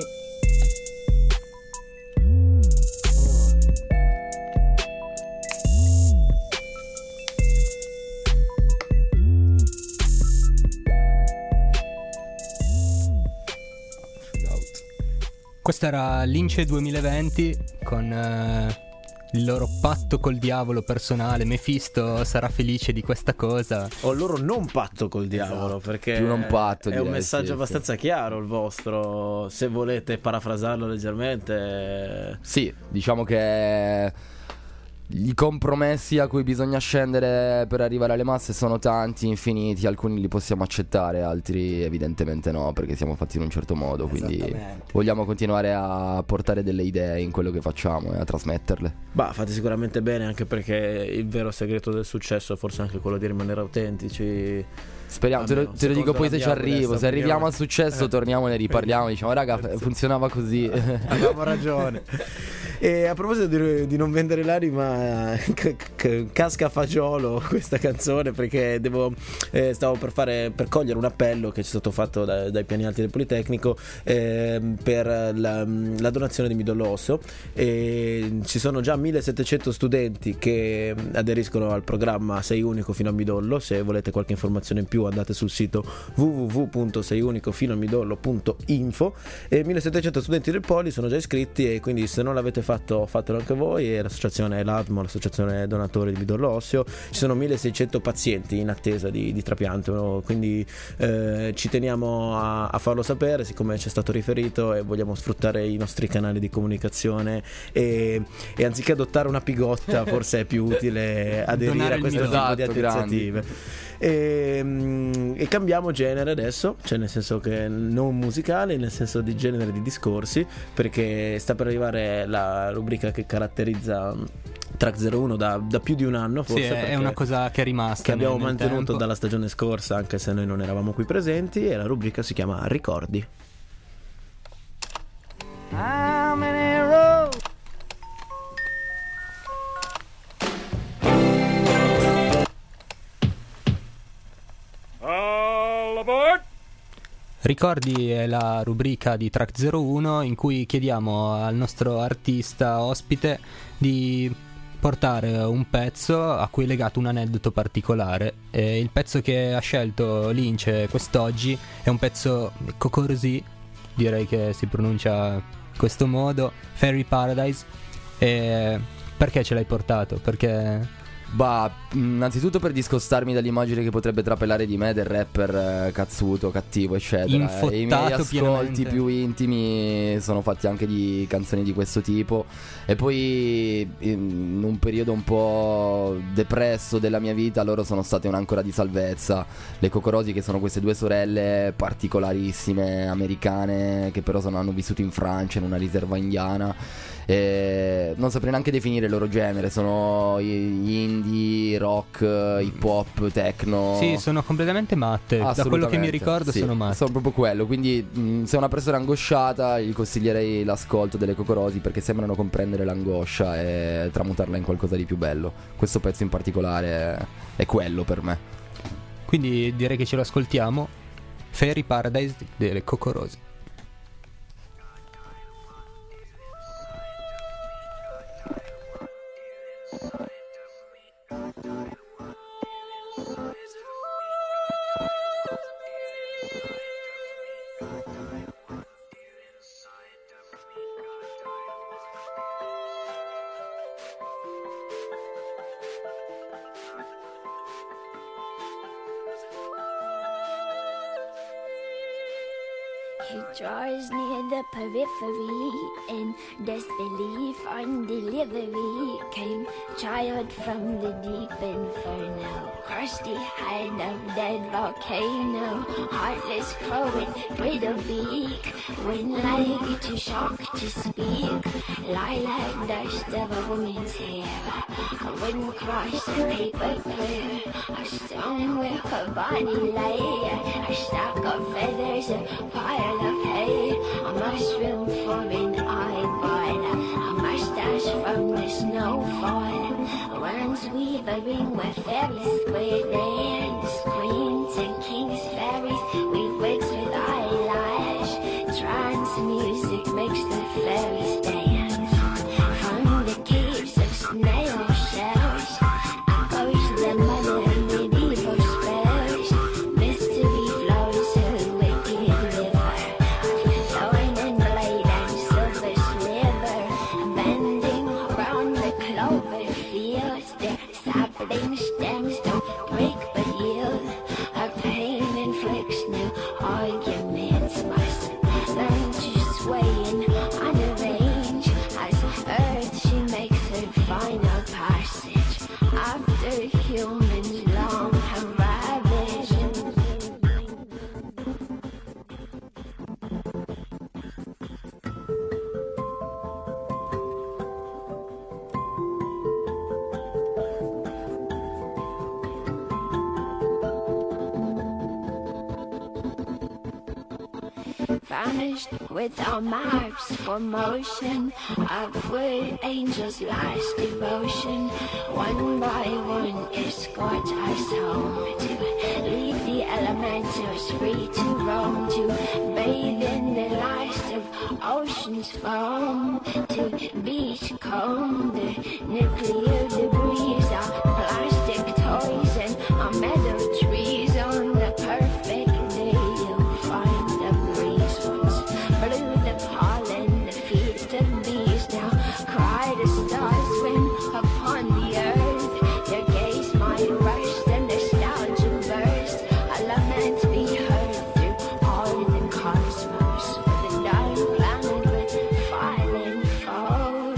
S6: Questo era Lince 2020 con il loro patto col diavolo personale. Mephisto sarà felice di questa cosa.
S5: O il loro non patto col diavolo, perché
S7: più non patto,
S5: è un messaggio abbastanza chiaro il vostro, se volete parafrasarlo leggermente.
S7: Sì, diciamo che i compromessi a cui bisogna scendere per arrivare alle masse sono tanti, infiniti. Alcuni li possiamo accettare, altri evidentemente no, perché siamo fatti in un certo modo. Quindi vogliamo continuare a portare delle idee in quello che facciamo e a trasmetterle.
S5: Bah, fate sicuramente bene, anche perché il vero segreto del successo è forse anche quello di rimanere autentici.
S7: Speriamo, te lo dico poi se ci arrivo. Se arriviamo al successo torniamo e ne riparliamo. Diciamo raga, funzionava così.
S5: Avevamo ragione. E a proposito di non vendere l'anima, casca a fagiolo questa canzone, perché stavo per cogliere un appello che ci è stato fatto dai piani alti del Politecnico per la donazione di midollo osseo, e ci sono già 1700 studenti che aderiscono al programma Sei Unico fino a midollo. Se volete qualche informazione in più andate sul sito www.seiunicofinoamidollo.info, e 1700 studenti del Poli sono già iscritti, e quindi se non l'avete fatto fatelo anche voi. E l'associazione è l'ADMO, l'associazione donatori di midollo osseo. Ci sono 1600 pazienti in attesa di trapianto, quindi ci teniamo a farlo sapere, siccome ci è stato riferito, e vogliamo sfruttare i nostri canali di comunicazione, e anziché adottare una pigotta forse è più utile aderire a questo tipo di iniziative. E cambiamo genere adesso, cioè nel senso che non musicale, nel senso di genere di discorsi, perché sta per arrivare la rubrica che caratterizza Track 01 da più di un anno, forse.
S6: Sì, è una cosa che è rimasta,
S5: che abbiamo
S6: nel
S5: mantenuto
S6: tempo.
S5: dalla stagione scorsa, anche se noi non eravamo qui presenti, e la rubrica si chiama Ricordi.
S3: How many roads?
S4: All aboard!
S6: Ricordi è la rubrica di Track 01 in cui chiediamo al nostro artista ospite di portare un pezzo a cui è legato un aneddoto particolare. E il pezzo che ha scelto Lince quest'oggi è un pezzo Cocorosì, direi che si pronuncia in questo modo, Fairy Paradise. E perché ce l'hai portato? Perché...
S7: Bah, innanzitutto per discostarmi dall'immagine che potrebbe trapelare di me del rapper cazzuto, cattivo, eccetera.
S6: Infottato
S7: I miei ascolti
S6: pienamente.
S7: più intimi sono fatti anche di canzoni di questo tipo. E poi in un periodo un po' depresso della mia vita, loro sono state un'ancora di salvezza. Le Cocorosi, che sono queste due sorelle particolarissime americane, che però hanno vissuto in Francia, in una riserva indiana. Non saprei neanche definire il loro genere, sono indie, rock, hip hop, techno.
S6: Sì, sono completamente matte. Da quello che mi ricordo,
S7: sì,
S6: sono matte.
S7: sono proprio quello. Quindi se una persona è angosciata, gli consiglierei l'ascolto delle Cocorosi, perché sembrano comprendere l'angoscia e tramutarla in qualcosa di più bello. Questo pezzo in particolare è quello per me.
S6: Quindi direi che ce lo ascoltiamo. Fairy Paradise delle Cocorosi.
S12: He draws near the periphery in disbelief on delivery. Came child from the deep inferno, crusty head of dead volcano, heartless crow with brittle beak, wing-like too shock to speak, lilac dust of a woman's hair, a wooden cross, a paper clear, a stone where her body lay, a stock of feathers, a pile of hay, a mushroom forming eyeball, a mustache from the snowfall, worms weaving with fairy square dance, queens and kings, fairies weave wigs with eyelash, trance music makes the fairies dance, from the caves of snail shells, echoes the mother medieval spells, mystery flows her wicked river, thorn and blade and silver sliver, bending around the clover fields, their sapling stems don't break but yield, her pain inflicts new arguments, must learn to sway and unarrange, as earth she makes her final passage, after humans long have ravaged. Vanished with our marks for motion, upward angels last devotion, one by one escort us home, to leave the elementals free to roam, to bathe in the last of ocean's foam, to beach comb the nuclear debris, our plastic toys and our meadow trees. On the perfect day you'll find a breeze once blew the pollen, the feet of bees. Now cry the stars when upon the earth your gaze might rush, the nostalgia burst, a lament be heard through all the cosmos, for the dark planet with fallen foes.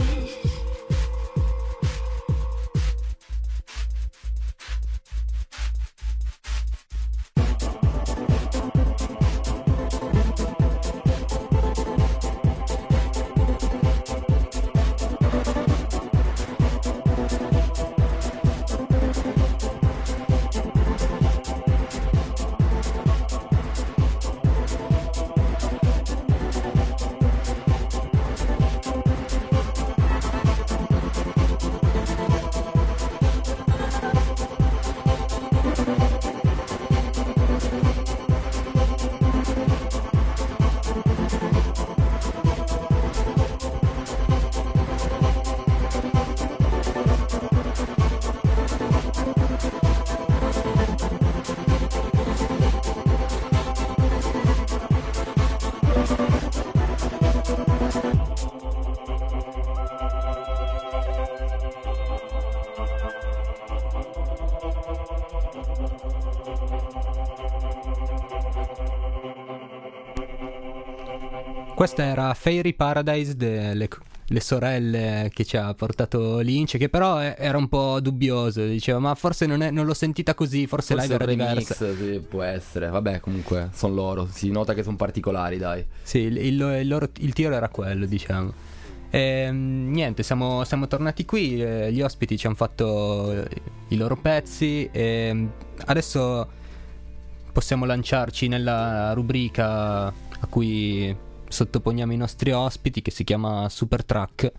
S6: Questa era Fairy Paradise delle le sorelle che ci ha portato Lynch, che però era un po' dubbioso, diceva ma forse non l'ho sentita così, forse live era diversa.
S7: Sì, può essere, vabbè comunque sono loro, si nota che sono particolari, dai.
S6: Sì, il tiro era quello, diciamo. Niente, siamo tornati qui, gli ospiti ci hanno fatto i loro pezzi e adesso possiamo lanciarci nella rubrica a cui sottoponiamo i nostri ospiti, che si chiama Super Track.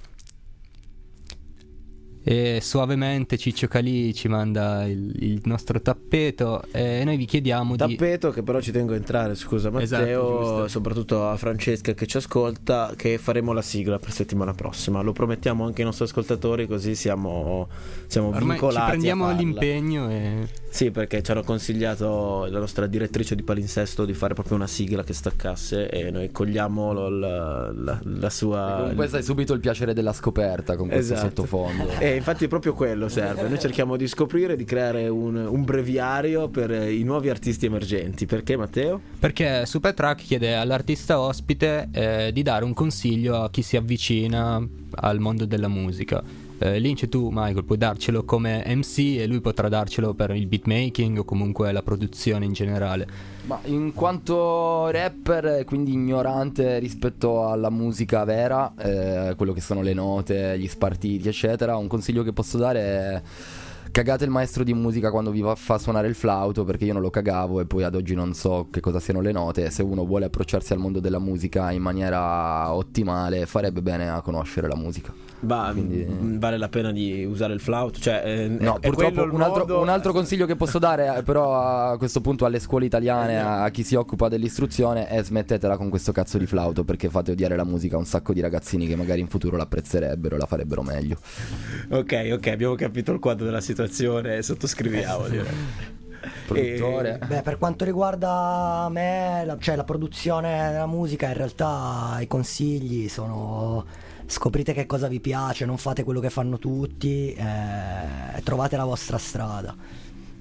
S6: E suavemente Ciccio Calì ci manda il nostro tappeto e noi vi chiediamo
S5: tappeto che però ci tengo a entrare, scusa Matteo,
S6: esatto,
S5: soprattutto a Francesca che ci ascolta, che faremo la sigla per settimana prossima, lo promettiamo anche ai nostri ascoltatori, così siamo
S6: ormai
S5: vincolati,
S6: ci prendiamo
S5: a farla.
S6: l'impegno
S5: sì, perché ci hanno consigliato la nostra direttrice di palinsesto di fare proprio una sigla che staccasse e noi cogliamo la sua,
S7: comunque sai subito il piacere della scoperta con questo sottofondo.
S5: Infatti proprio quello serve. Noi cerchiamo di scoprire, di creare un breviario per i nuovi artisti emergenti. Perché Matteo?
S6: Perché Supertrack chiede all'artista ospite di dare un consiglio a chi si avvicina al mondo della musica. Lynch, tu Michael puoi darcelo come MC e lui potrà darcelo per il beatmaking o comunque la produzione in generale.
S7: Ma in quanto rapper, quindi ignorante rispetto alla musica vera, quello che sono le note, gli spartiti eccetera, un consiglio che posso dare è: cagate il maestro di musica quando vi fa suonare il flauto, perché io non lo cagavo e poi ad oggi non so che cosa siano le note. Se uno vuole approcciarsi al mondo della musica in maniera ottimale, farebbe bene a conoscere la musica.
S5: Quindi vale la pena di usare il flauto? Cioè,
S7: no, purtroppo un altro consiglio che posso dare però a questo punto alle scuole italiane, a chi si occupa dell'istruzione, è: smettetela con questo cazzo di flauto, perché fate odiare la musica a un sacco di ragazzini che magari in futuro l'apprezzerebbero e la farebero meglio.
S5: Ok, abbiamo capito il quadro della situazione, sottoscriviamo.
S7: Produttore.
S8: Per quanto riguarda me, la produzione della musica, in realtà i consigli sono: scoprite che cosa vi piace, non fate quello che fanno tutti, trovate la vostra strada.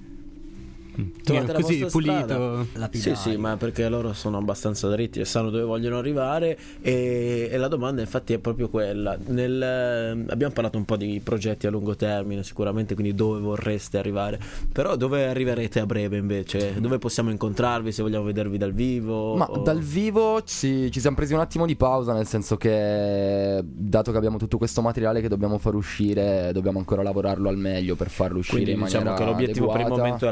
S5: Trovate
S6: così
S5: la
S6: pulito,
S5: sì, ma perché loro sono abbastanza dritti e sanno dove vogliono arrivare, e la domanda infatti è proprio quella. Abbiamo parlato un po' di progetti a lungo termine sicuramente, quindi dove vorreste arrivare, però dove arriverete a breve invece? Dove possiamo incontrarvi se vogliamo vedervi dal vivo?
S7: Ma dal vivo ci siamo presi un attimo di pausa, nel senso che dato che abbiamo tutto questo materiale che dobbiamo far uscire, dobbiamo ancora lavorarlo al meglio per farlo uscire, quindi in maniera
S5: diciamo che l'obiettivo
S7: adeguata.
S5: per il momento è lavorare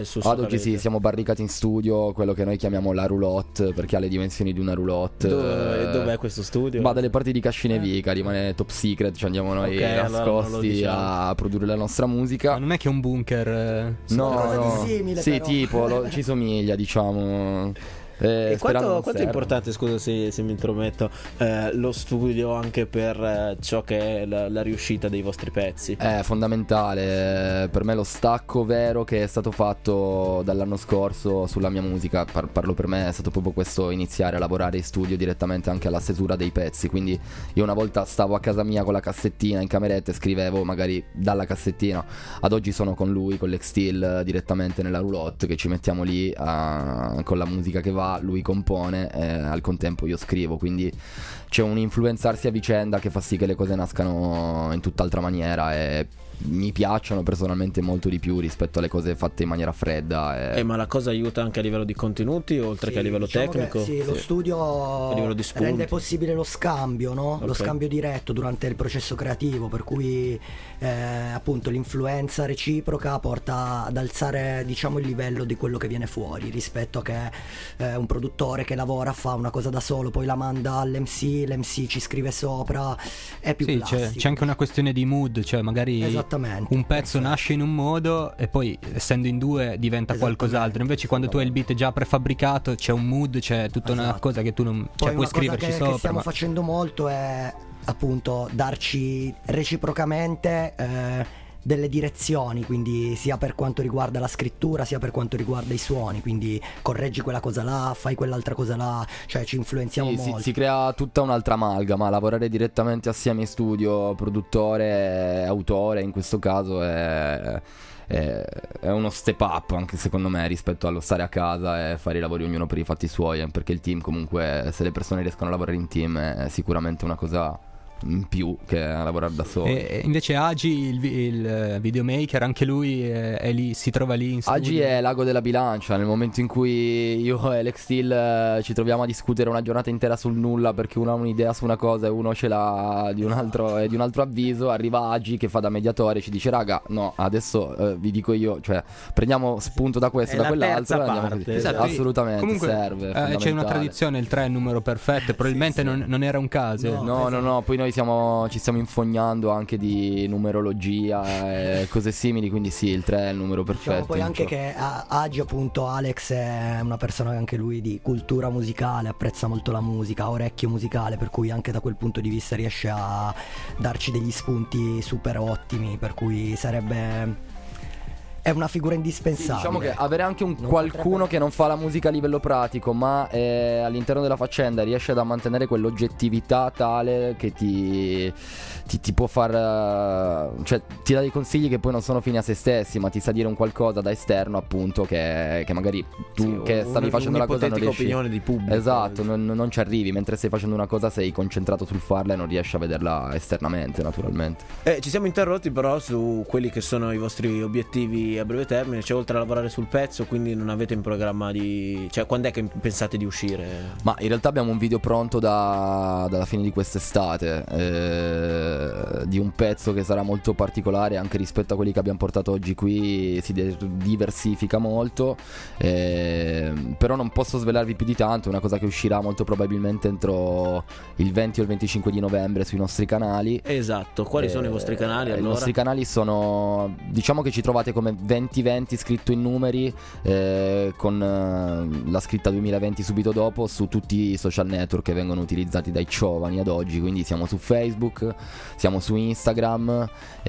S5: il suo
S7: Ad oggi sì, siamo barricati in studio, quello che noi chiamiamo la roulotte, perché ha le dimensioni di una roulotte.
S5: Dov'è questo studio?
S7: Ma dalle parti di Cascine Vica, rimane top secret, ci andiamo noi nascosti a produrre la nostra musica.
S6: Ma non è che è un bunker?
S7: No,
S8: simile,
S7: sì,
S8: però.
S7: tipo, ci somiglia, diciamo.
S5: E quanto è importante, scusa se mi intrometto, lo studio anche per ciò che è la riuscita dei vostri pezzi?
S7: È fondamentale. Per me lo stacco vero che è stato fatto dall'anno scorso sulla mia musica, parlo per me, è stato proprio questo: iniziare a lavorare in studio direttamente anche alla stesura dei pezzi. Quindi io una volta stavo a casa mia con la cassettina in cameretta e scrivevo magari dalla cassettina. Ad oggi sono con lui, con Lex Steel, direttamente nella roulotte, che ci mettiamo lì con la musica che va, lui compone e al contempo io scrivo, quindi c'è un influenzarsi a vicenda che fa sì che le cose nascano in tutt'altra maniera e mi piacciono personalmente molto di più rispetto alle cose fatte in maniera fredda.
S5: Ma la cosa aiuta anche a livello di contenuti oltre che a livello tecnico?
S8: Sì, lo studio
S5: a livello di spunti
S8: rende possibile lo scambio, no? Lo scambio diretto durante il processo creativo, per cui appunto l'influenza reciproca porta ad alzare, diciamo, il livello di quello che viene fuori rispetto a che un produttore che lavora, fa una cosa da solo, poi la manda all'MC, l'MC ci scrive sopra, è più plastico.
S6: C'è anche una questione di mood, cioè magari un pezzo nasce in un modo e poi essendo in due diventa qualcos'altro. Invece quando tu hai il beat già prefabbricato c'è un mood, c'è tutta una cosa che tu non puoi scriverci sopra.
S8: Che stiamo facendo molto è appunto darci reciprocamente delle direzioni, quindi sia per quanto riguarda la scrittura sia per quanto riguarda i suoni, quindi correggi quella cosa là, fai quell'altra cosa là, cioè ci influenziamo molto.
S7: Si crea tutta un'altra amalgama, lavorare direttamente assieme in studio, produttore, autore in questo caso è uno step up anche secondo me rispetto allo stare a casa e fare i lavori ognuno per i fatti suoi, perché il team comunque, se le persone riescono a lavorare in team, è sicuramente una cosa in più che a lavorare da solo.
S6: E invece Agi, il videomaker, anche lui è lì, si trova lì in studio.
S7: Agi è l'ago della bilancia. Nel momento in cui io e Lex Steel ci troviamo a discutere una giornata intera sul nulla, perché uno ha un'idea su una cosa e uno ce l'ha di un altro avviso, arriva Agi che fa da mediatore e ci dice: raga, no, adesso vi dico io, cioè prendiamo spunto da questo e da quell'altro e andiamo così.
S6: Esatto.
S7: Assolutamente.
S6: Comunque
S7: serve,
S6: c'è una tradizione, il 3 è il numero perfetto, probabilmente non era un caso.
S7: No, poi noi ci stiamo infognando anche di numerologia e cose simili, quindi sì, il 3 è il numero perfetto.
S8: Diciamo poi anche che Agi, appunto, Alex è una persona anche lui di cultura musicale, apprezza molto la musica, ha orecchio musicale, per cui anche da quel punto di vista riesce a darci degli spunti super ottimi, per cui è una figura indispensabile.
S7: Sì, diciamo che avere anche qualcuno che non fa la musica a livello pratico, ma all'interno della faccenda riesce a mantenere quell'oggettività tale che ti può far, cioè ti dà dei consigli che poi non sono fini a se stessi, ma ti sa dire un qualcosa da esterno, appunto, che magari tu che stavi facendo la cosa non riesci.
S5: Opinione di pubblico.
S7: Esatto, non ci arrivi, mentre stai facendo una cosa sei concentrato sul farla e non riesci a vederla esternamente, naturalmente.
S5: Ci siamo interrotti però su quelli che sono i vostri obiettivi a breve termine, cioè oltre a lavorare sul pezzo, quindi non avete in programma cioè quando è che pensate di uscire?
S7: Ma in realtà abbiamo un video pronto dalla fine di quest'estate, di un pezzo che sarà molto particolare anche rispetto a quelli che abbiamo portato oggi qui, si diversifica molto, però non posso svelarvi più di tanto, è una cosa che uscirà molto probabilmente entro il 20 o il 25 di novembre sui nostri canali.
S5: Esatto, quali sono i vostri canali allora?
S7: I nostri canali sono, diciamo che ci trovate come 2020 scritto in numeri, con la scritta 2020 subito dopo, su tutti i social network che vengono utilizzati dai giovani ad oggi, quindi siamo su Facebook, siamo su Instagram,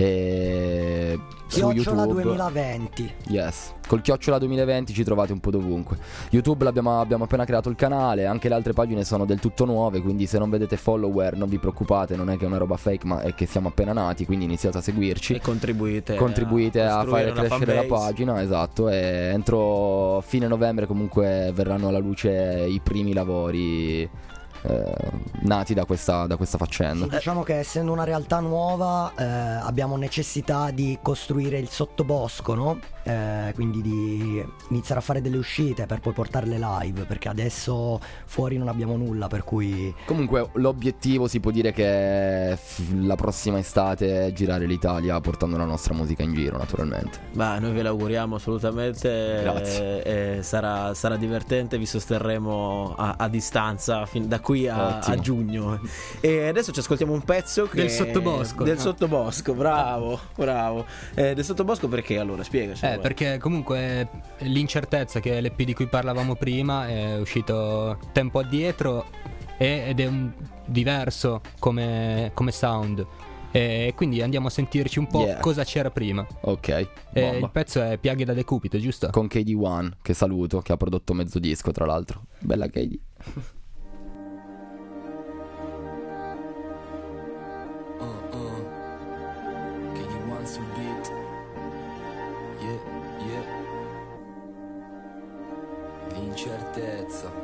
S7: su YouTube
S8: 2020.
S7: Yes, col chiocciola 2020 ci trovate un po' dovunque. YouTube abbiamo appena creato il canale, anche le altre pagine sono del tutto nuove, quindi se non vedete follower non vi preoccupate, non è che è una roba fake, ma è che siamo appena nati, quindi iniziate a seguirci
S5: e contribuite
S7: a fare crescere la pagina. Esatto, e entro fine novembre comunque verranno alla luce i primi lavori nati da questa faccenda.
S8: Sì, diciamo che essendo una realtà nuova abbiamo necessità di costruire il sottobosco, no? Quindi di iniziare a fare delle uscite per poi portarle live, perché adesso fuori non abbiamo nulla, per cui...
S7: Comunque l'obiettivo si può dire che la prossima estate è girare l'Italia portando la nostra musica in giro, naturalmente.
S5: Ma noi ve l'auguriamo assolutamente.
S7: Grazie.
S5: Sarà divertente, vi sosterremo a distanza da qui a giugno. E adesso ci ascoltiamo un pezzo
S6: del sottobosco.
S5: Del sottobosco, bravo. Del sottobosco perché? Allora spiegaci.
S6: Perché comunque l'incertezza, che è l'EP di cui parlavamo prima, è uscito tempo addietro ed è diverso come sound. E quindi andiamo a sentirci un po' cosa c'era prima.
S7: Ok.
S6: Il pezzo è Piaghe da decupito, giusto?
S7: Con KD1, che saluto, che ha prodotto mezzo disco, tra l'altro. Bella KD.
S9: KD1 sul beat. Yeah. L'incertezza.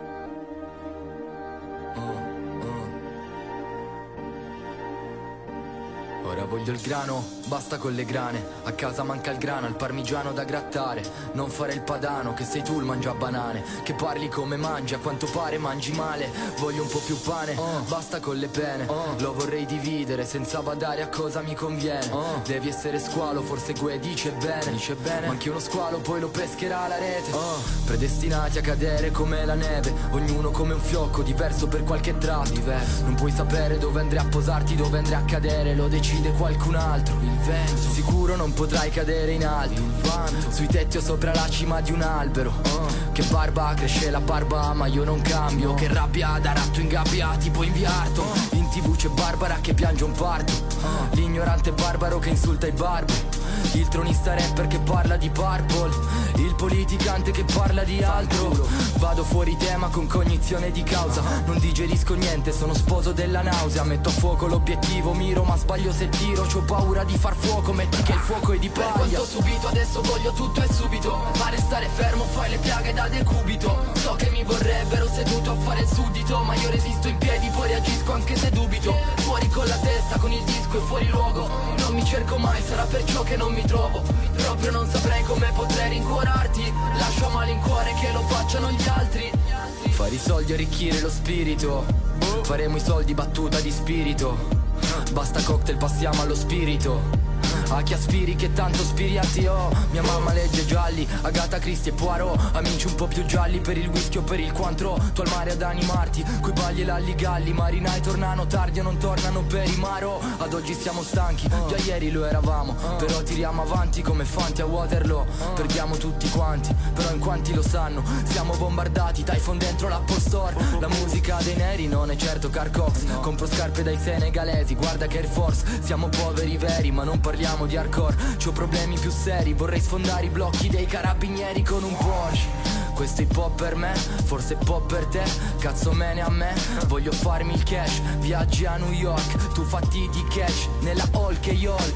S9: Ora voglio il grano, basta con le grane. A casa manca il grano, al parmigiano da grattare. Non fare il padano, che sei tu il mangiabanane. Che parli come mangi, a quanto pare mangi male. Voglio un po' più pane, basta con le pene. Lo vorrei dividere senza badare a cosa mi conviene. Devi essere squalo, forse Gue dice bene. Ma anche uno squalo poi lo pescherà la rete. Predestinati a cadere come la neve. Ognuno come un fiocco, diverso per qualche tratto. Non puoi sapere dove andrai a posarti, dove andrai a cadere. Lo decide qualcun altro. Il vento sicuro non potrai cadere in alto. Il vanto sui tetti o sopra la cima di un albero. Che barba cresce la barba, ma io non cambio. Che rabbia da ratto in gabbia, tipo inviato. In TV c'è Barbara che piange un parto. L'ignorante barbaro che insulta i barbari. Il tronista rapper che parla di Purple. Il politicante che parla di altro. Vado fuori tema con cognizione di causa. Non digerisco niente, sono sposo della nausea. Metto a fuoco l'obiettivo, miro ma sbaglio se tiro. C'ho paura di far fuoco, metti che il fuoco è di paglia. Per quanto subito, adesso voglio tutto e subito. Ma restare fermo, fai le piaghe da decubito. So che mi vorrebbero seduto a fare il suddito, ma io resisto in piedi, poi reagisco anche se dubito. Fuori con la testa, con il disco e fuori luogo. Non mi cerco mai, sarà perciò che non mi trovo. Proprio non saprei come potrei rincuorarti. Lascio a malincuore che lo facciano gli altri. Fare i soldi, arricchire lo spirito. Faremo i soldi battuta di spirito. Basta cocktail, passiamo allo spirito. A chi aspiri che tanto spiriati ho. Mia mamma legge gialli, Agatha Christie e Poirot. Amici un po' più gialli per il whisky o per il Cointreau. Tu al mare ad animarti, coi bagli e l'alligalli. Marinai tornano tardi o non tornano per i maro. Ad oggi siamo stanchi, già ieri lo eravamo. Però tiriamo avanti come fanti a Waterloo. Perdiamo tutti quanti, però in quanti lo sanno. Siamo bombardati, Typhoon dentro l'Apple Store. La musica dei neri non è certo Car Cox. Compro scarpe dai senegalesi, guarda che Air Force. Siamo poveri veri ma non parliamo di hardcore. C'ho problemi più seri, vorrei sfondare i blocchi dei carabinieri con un Porsche. Questo hip hop per me, forse pop per te. Cazzo me ne a me, voglio farmi il cash. Viaggi a New York, tu fatti di cash. Nella hall che yol.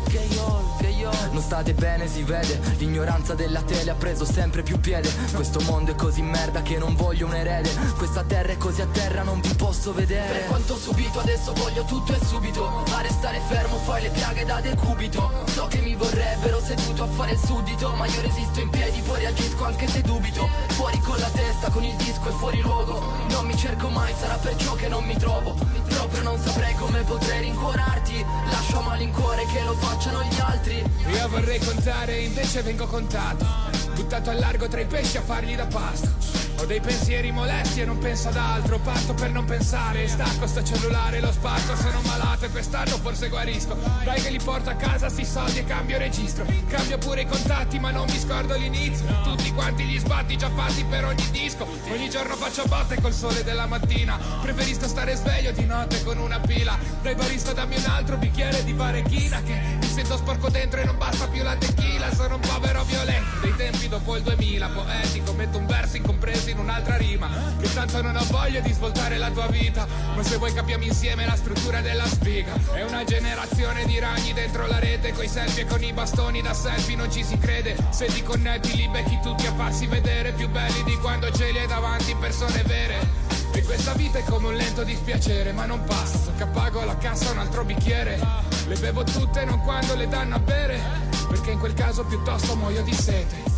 S9: Non state bene si vede. L'ignoranza della tele ha preso sempre più piede. Questo mondo è così merda che non voglio un erede. Questa terra è così a terra non vi posso vedere. Per quanto ho subito adesso voglio tutto e subito. A restare fermo fai le piaghe da decubito. So che mi vorrebbero seduto a fare il suddito, ma io resisto in piedi poi reagisco anche se dubito. Fuori con la testa, con il disco e fuori luogo. Non mi cerco mai, sarà perciò che non mi trovo. Proprio non saprei come potrei rincuorarti. Lascio a malincuore che lo facciano gli altri.
S13: Io vorrei contare, invece vengo contato. Buttato al largo tra i pesci a fargli da pasto. Ho dei pensieri molesti e non penso ad altro. Parto per non pensare, stacco sto cellulare, lo spacco. Sono malato e quest'anno forse guarisco. Dai che li porto a casa sti soldi e cambio registro. Cambio pure i contatti ma non mi scordo l'inizio. Tutti quanti gli sbatti già fatti per ogni disco. Ogni giorno faccio botte col sole della mattina. Preferisco stare sveglio di notte con una pila. Dai barista dammi un altro bicchiere di varechina. Che mi sento sporco dentro e non basta più la tequila. Sono un povero violento dei tempi dopo il 2000. Poetico, metto un verso incompreso in un'altra rima. Che tanto non ho voglia di svoltare la tua vita. Ma se vuoi capiamo insieme la struttura della spiga. È una generazione di ragni dentro la rete. Coi selfie e con i bastoni da selfie non ci si crede. Se ti connetti li becchi tutti a farsi vedere. Più belli di quando ce li hai davanti persone vere. E questa vita è come un lento dispiacere, ma non passa, so che pago alla cassa un altro bicchiere. Le bevo tutte non quando le danno a bere, perché in quel caso piuttosto muoio di sete.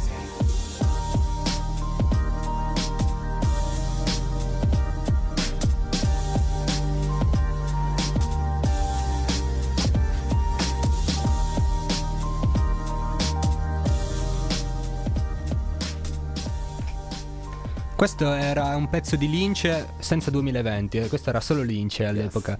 S6: Questo era un pezzo di Lince senza 2020, questo era solo Lince all'epoca.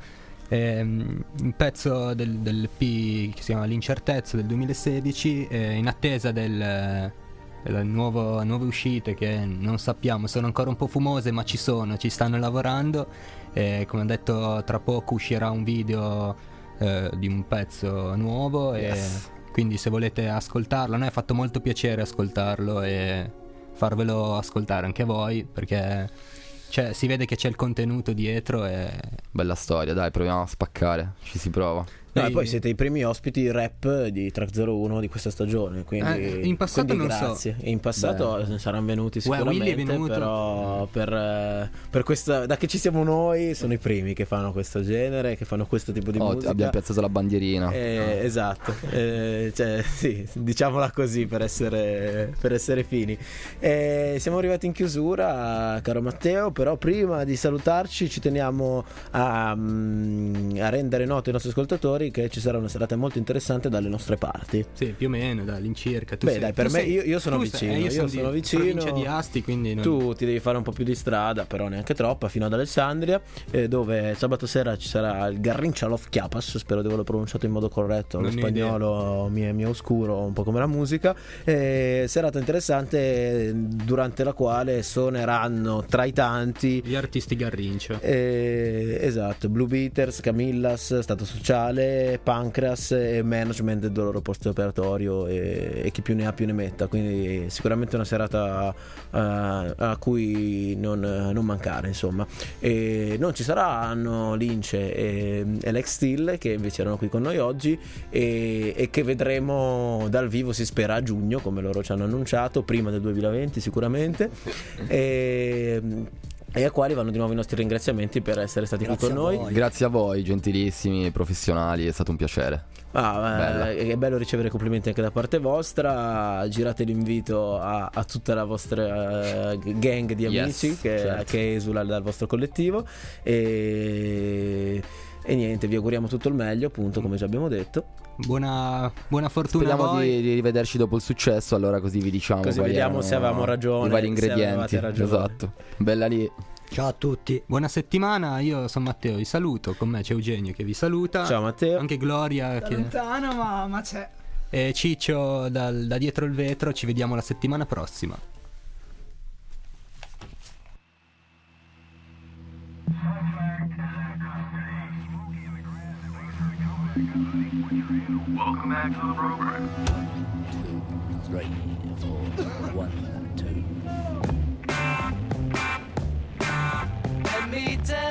S6: Un pezzo dell'EP che si chiama L'incertezza del 2016, in attesa delle nuove uscite che non sappiamo, sono ancora un po' fumose, ma ci stanno lavorando. Come ho detto, tra poco uscirà un video di un pezzo nuovo, e quindi se volete ascoltarlo, a noi ha fatto molto piacere ascoltarlo e farvelo ascoltare anche a voi, perché si vede che c'è il contenuto dietro. E
S7: bella storia, dai, proviamo a spaccare, ci si prova.
S5: No, e poi siete i primi ospiti rap di Track 01 di questa stagione, quindi
S6: in passato
S5: quindi
S6: non
S5: grazie.
S6: so.
S5: In passato saranno venuti sicuramente,
S6: Willy è venuto.
S5: però per questa, da che ci siamo noi, sono i primi che fanno questo genere, che fanno questo tipo di musica.
S7: Abbiamo piazzato la bandierina.
S5: Esatto, sì, diciamola così per essere fini. Siamo arrivati in chiusura, caro Matteo, però prima di salutarci ci teniamo a rendere noto ai nostri ascoltatori che ci sarà una serata molto interessante dalle nostre parti.
S6: Sì, più o meno, all'incirca.
S5: Per me, io sono vicino. Io sono vicino.
S6: Provincia di Asti, quindi
S5: tu ti devi fare un po' più di strada, però neanche troppa, fino ad Alessandria, dove sabato sera ci sarà il Garrincha Love Chiapas. Spero di averlo pronunciato in modo corretto. Lo spagnolo mi è oscuro, un po' come la musica. Serata interessante durante la quale suoneranno tra i tanti
S6: gli artisti Garrincha.
S5: Esatto, Blue Beaters, Camillas, Stato Sociale, Pancreas e Management del loro posto operatorio, e chi più ne ha più ne metta, quindi sicuramente una serata a cui non mancare, insomma. E non ci saranno Lince e Lex Steel, che invece erano qui con noi oggi, e che vedremo dal vivo, si spera, a giugno, come loro ci hanno annunciato, prima del 2020 sicuramente. E a quali vanno di nuovo i nostri ringraziamenti per essere stati qui con noi.
S7: Grazie a voi, gentilissimi, professionali, è stato un piacere.
S5: È bello ricevere complimenti anche da parte vostra. Girate l'invito a tutta la vostra gang di amici che esula dal vostro collettivo, e niente, vi auguriamo tutto il meglio, appunto, come già abbiamo detto.
S6: Buona fortuna.
S7: Speriamo
S6: a voi.
S7: di rivederci dopo il successo, allora così vi diciamo,
S5: così vediamo se avevamo ragione,
S7: i vari ingredienti. Esatto. Bella lì.
S8: Ciao a tutti.
S6: Buona settimana, io sono Matteo, vi saluto. Con me c'è Eugenio che vi saluta.
S5: Ciao Matteo.
S6: Anche Gloria
S11: da lontano, ma c'è.
S6: E Ciccio da dietro il vetro. Ci vediamo la settimana prossima.
S1: Welcome back to the program.
S2: 2, 3, 4, 1, 2.
S3: Let me tell